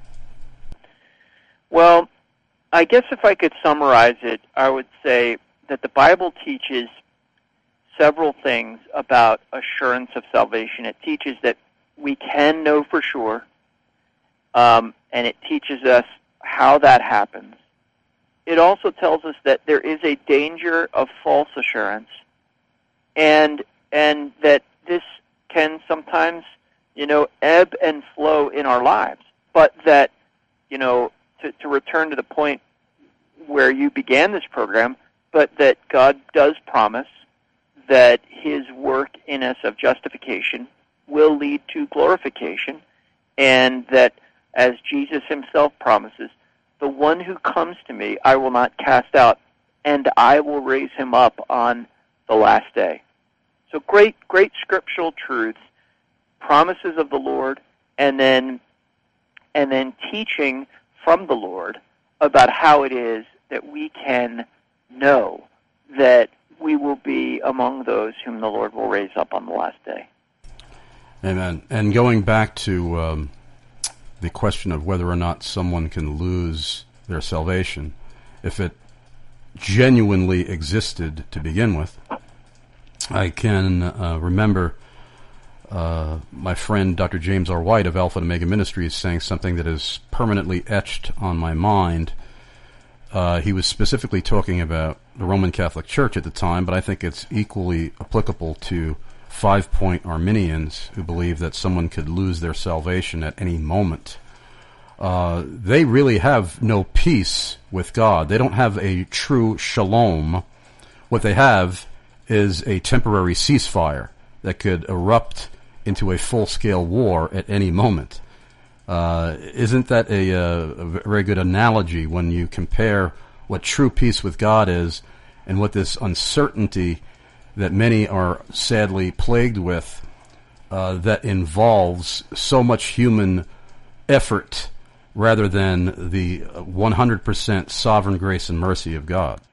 Well, I guess if I could summarize it, I would say that the Bible teaches several things about assurance of salvation. It teaches that we can know for sure, and it teaches us how that happens. It also tells us that there is a danger of false assurance, and that this can sometimes, ebb and flow in our lives. But that, to return to the point where you began this program, but that God does promise that His work in us of justification will lead to glorification, and that, as Jesus Himself promises, the one who comes to me I will not cast out, and I will raise him up on the last day. So great scriptural truths, promises of the Lord, and then teaching from the Lord about how it is that we can know that we will be among those whom the Lord will raise up on the last day. Amen. And going back to the question of whether or not someone can lose their salvation, if it genuinely existed to begin with, I can remember my friend Dr. James R. White of Alpha and Omega Ministries saying something that is permanently etched on my mind. He was specifically talking about the Roman Catholic Church at the time, but I think it's equally applicable to 5-point Arminians who believe that someone could lose their salvation at any moment. They really have no peace with God. They don't have a true shalom. What they have is a temporary ceasefire that could erupt into a full-scale war at any moment. Isn't that a very good analogy when you compare what true peace with God is and what this uncertainty that many are sadly plagued with that involves so much human effort rather than the 100% sovereign grace and mercy of God?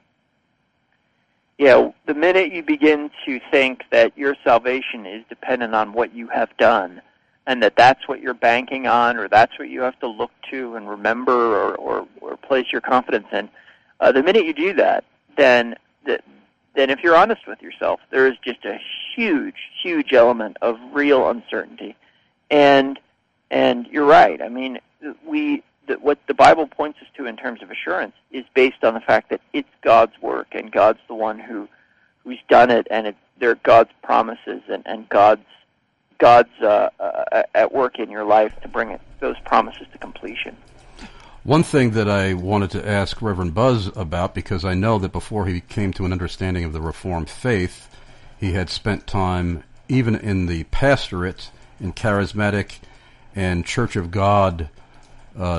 Yeah, the minute you begin to think that your salvation is dependent on what you have done, and that's what you're banking on, or that's what you have to look to and remember or place your confidence in, the minute you do that, then if you're honest with yourself, there is just a huge element of real uncertainty. And you're right. I mean, what the Bible points us to in terms of assurance is based on the fact that it's God's work, and God's the one who's done it, and they're God's promises, and God's at work in your life to bring those promises to completion. One thing that I wanted to ask Reverend Buzz about, because I know that before he came to an understanding of the Reformed faith, he had spent time even in the pastorate in charismatic and Church of God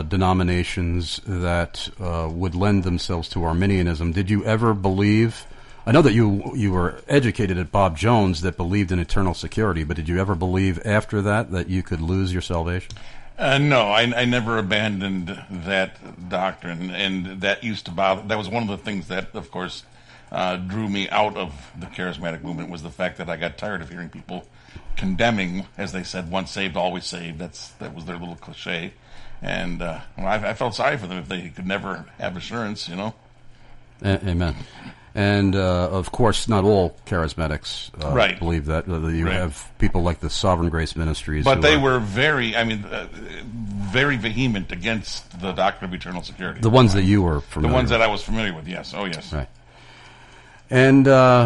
denominations that would lend themselves to Arminianism. Did you ever believe I know that you were educated at Bob Jones that believed in eternal security, but did you ever believe after that you could lose your salvation? No, I never abandoned that doctrine, and that used to bother. That was one of the things that, of course, drew me out of the charismatic movement, was the fact that I got tired of hearing people condemning, as they said, once saved, always saved. That was their little cliche, and I felt sorry for them if they could never have assurance, Amen. And, of course, not all charismatics right. believe that. You right. have people like the Sovereign Grace Ministries. But they were very vehement against the doctrine of eternal security. The ones that you were familiar with. The ones that I was familiar with, yes. Oh, yes. Right. And,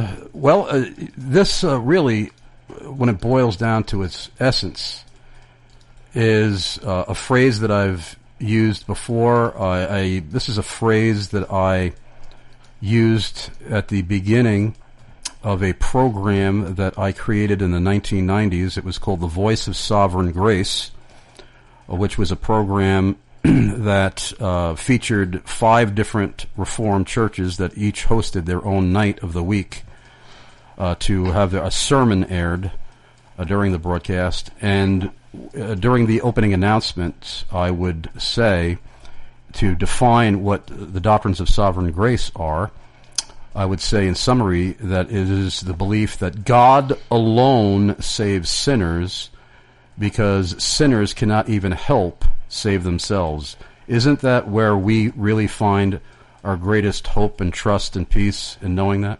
this really, when it boils down to its essence, is a phrase that I've used before. This is a phrase that I used at the beginning of a program that I created in the 1990s. It was called The Voice of Sovereign Grace, which was a program that featured 5 different Reformed churches that each hosted their own night of the week to have a sermon aired during the broadcast. And during the opening announcements, I would say, to define what the doctrines of sovereign grace are, I would say in summary that it is the belief that God alone saves sinners because sinners cannot even help save themselves. Isn't that where we really find our greatest hope and trust and peace in knowing that?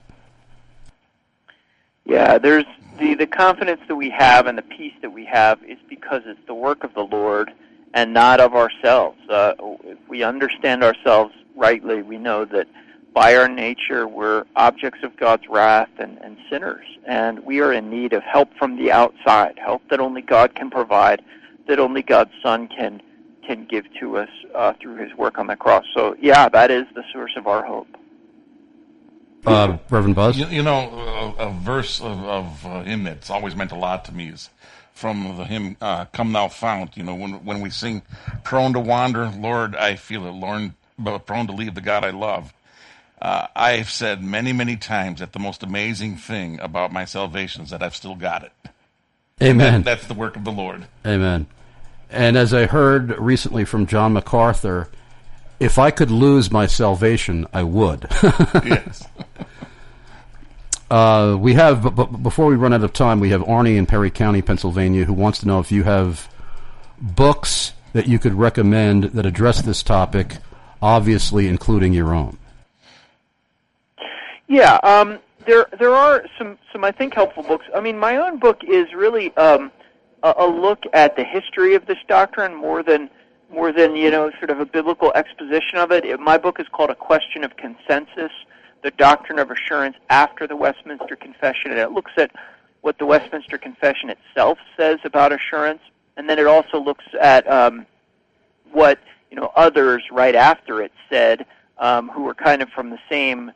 Yeah, there's the confidence that we have and the peace that we have is because it's the work of the Lord and not of ourselves. If we understand ourselves rightly, we know that by our nature we're objects of God's wrath and sinners, and we are in need of help from the outside, help that only God can provide, that only God's Son can give to us through His work on the cross. So, yeah, that is the source of our hope. Reverend Buzz? A verse of hymn that's always meant a lot to me is from the hymn, Come Thou Fount. When we sing, prone to wander, Lord, I feel it, Lord, but prone to leave the God I love. I've said many, many times that the most amazing thing about my salvation is that I've still got it. Amen. That's the work of the Lord. Amen. And as I heard recently from John MacArthur, if I could lose my salvation, I would. Yes. We have, but before we run out of time, we have Arnie in Perry County, Pennsylvania, who wants to know if you have books that you could recommend that address this topic, obviously including your own. Yeah, there are some I think helpful books. I mean, my own book is really a look at the history of this doctrine more than sort of a biblical exposition of it. My book is called A Question of Consensus: The Doctrine of Assurance After the Westminster Confession, and it looks at what the Westminster Confession itself says about assurance, and then it also looks at what others right after it said, who were kind of from the same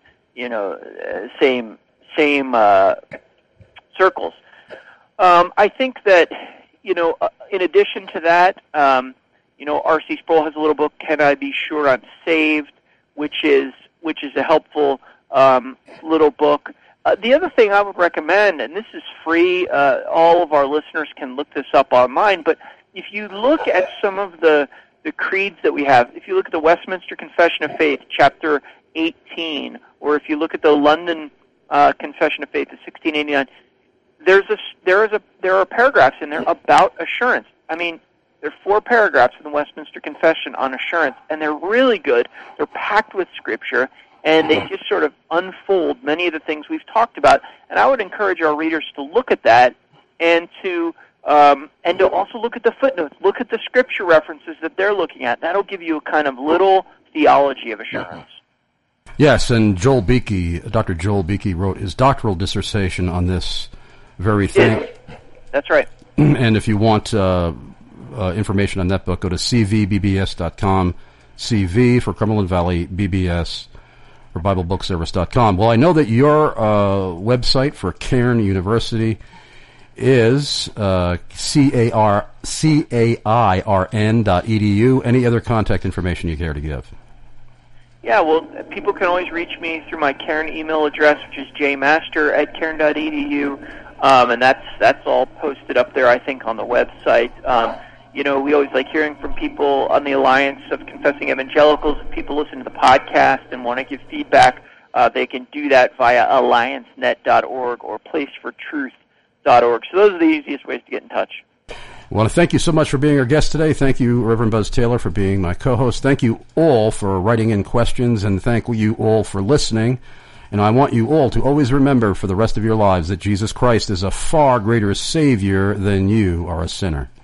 circles. I think that in addition to that, R.C. Sproul has a little book, Can I Be Sure I'm Saved, which is a helpful little book. The other thing I would recommend, and this is free, all of our listeners can look this up online, but if you look at some of the creeds that we have, if you look at the Westminster Confession of Faith, chapter 18, or if you look at the London Confession of Faith, the 1689, there are paragraphs in there about assurance. I mean, there are 4 paragraphs in the Westminster Confession on assurance, and they're really good. They're packed with Scripture, and they just sort of unfold many of the things we've talked about. And I would encourage our readers to look at that and to also look at the footnotes, look at the Scripture references that they're looking at. That'll give you a kind of little theology of assurance. Yes, and Dr. Joel Beeke wrote his doctoral dissertation on this very thing. That's right. And if you want information on that book, go to cvbbs.com, CV for Cumberland Valley, BBS for BibleBookService.com. Well, I know that your website for Cairn University is cairn.edu. Any other contact information you care to give? Yeah, well, people can always reach me through my Cairn email address, which is jmaster@cairn.edu, and that's all posted up there, I think, on the website. We always like hearing from people on the Alliance of Confessing Evangelicals. If people listen to the podcast and want to give feedback, they can do that via alliancenet.org or placefortruth.org. So those are the easiest ways to get in touch. I want to thank you so much for being our guest today. Thank you, Reverend Buzz Taylor, for being my co-host. Thank you all for writing in questions, and thank you all for listening. And I want you all to always remember for the rest of your lives that Jesus Christ is a far greater Savior than you are a sinner.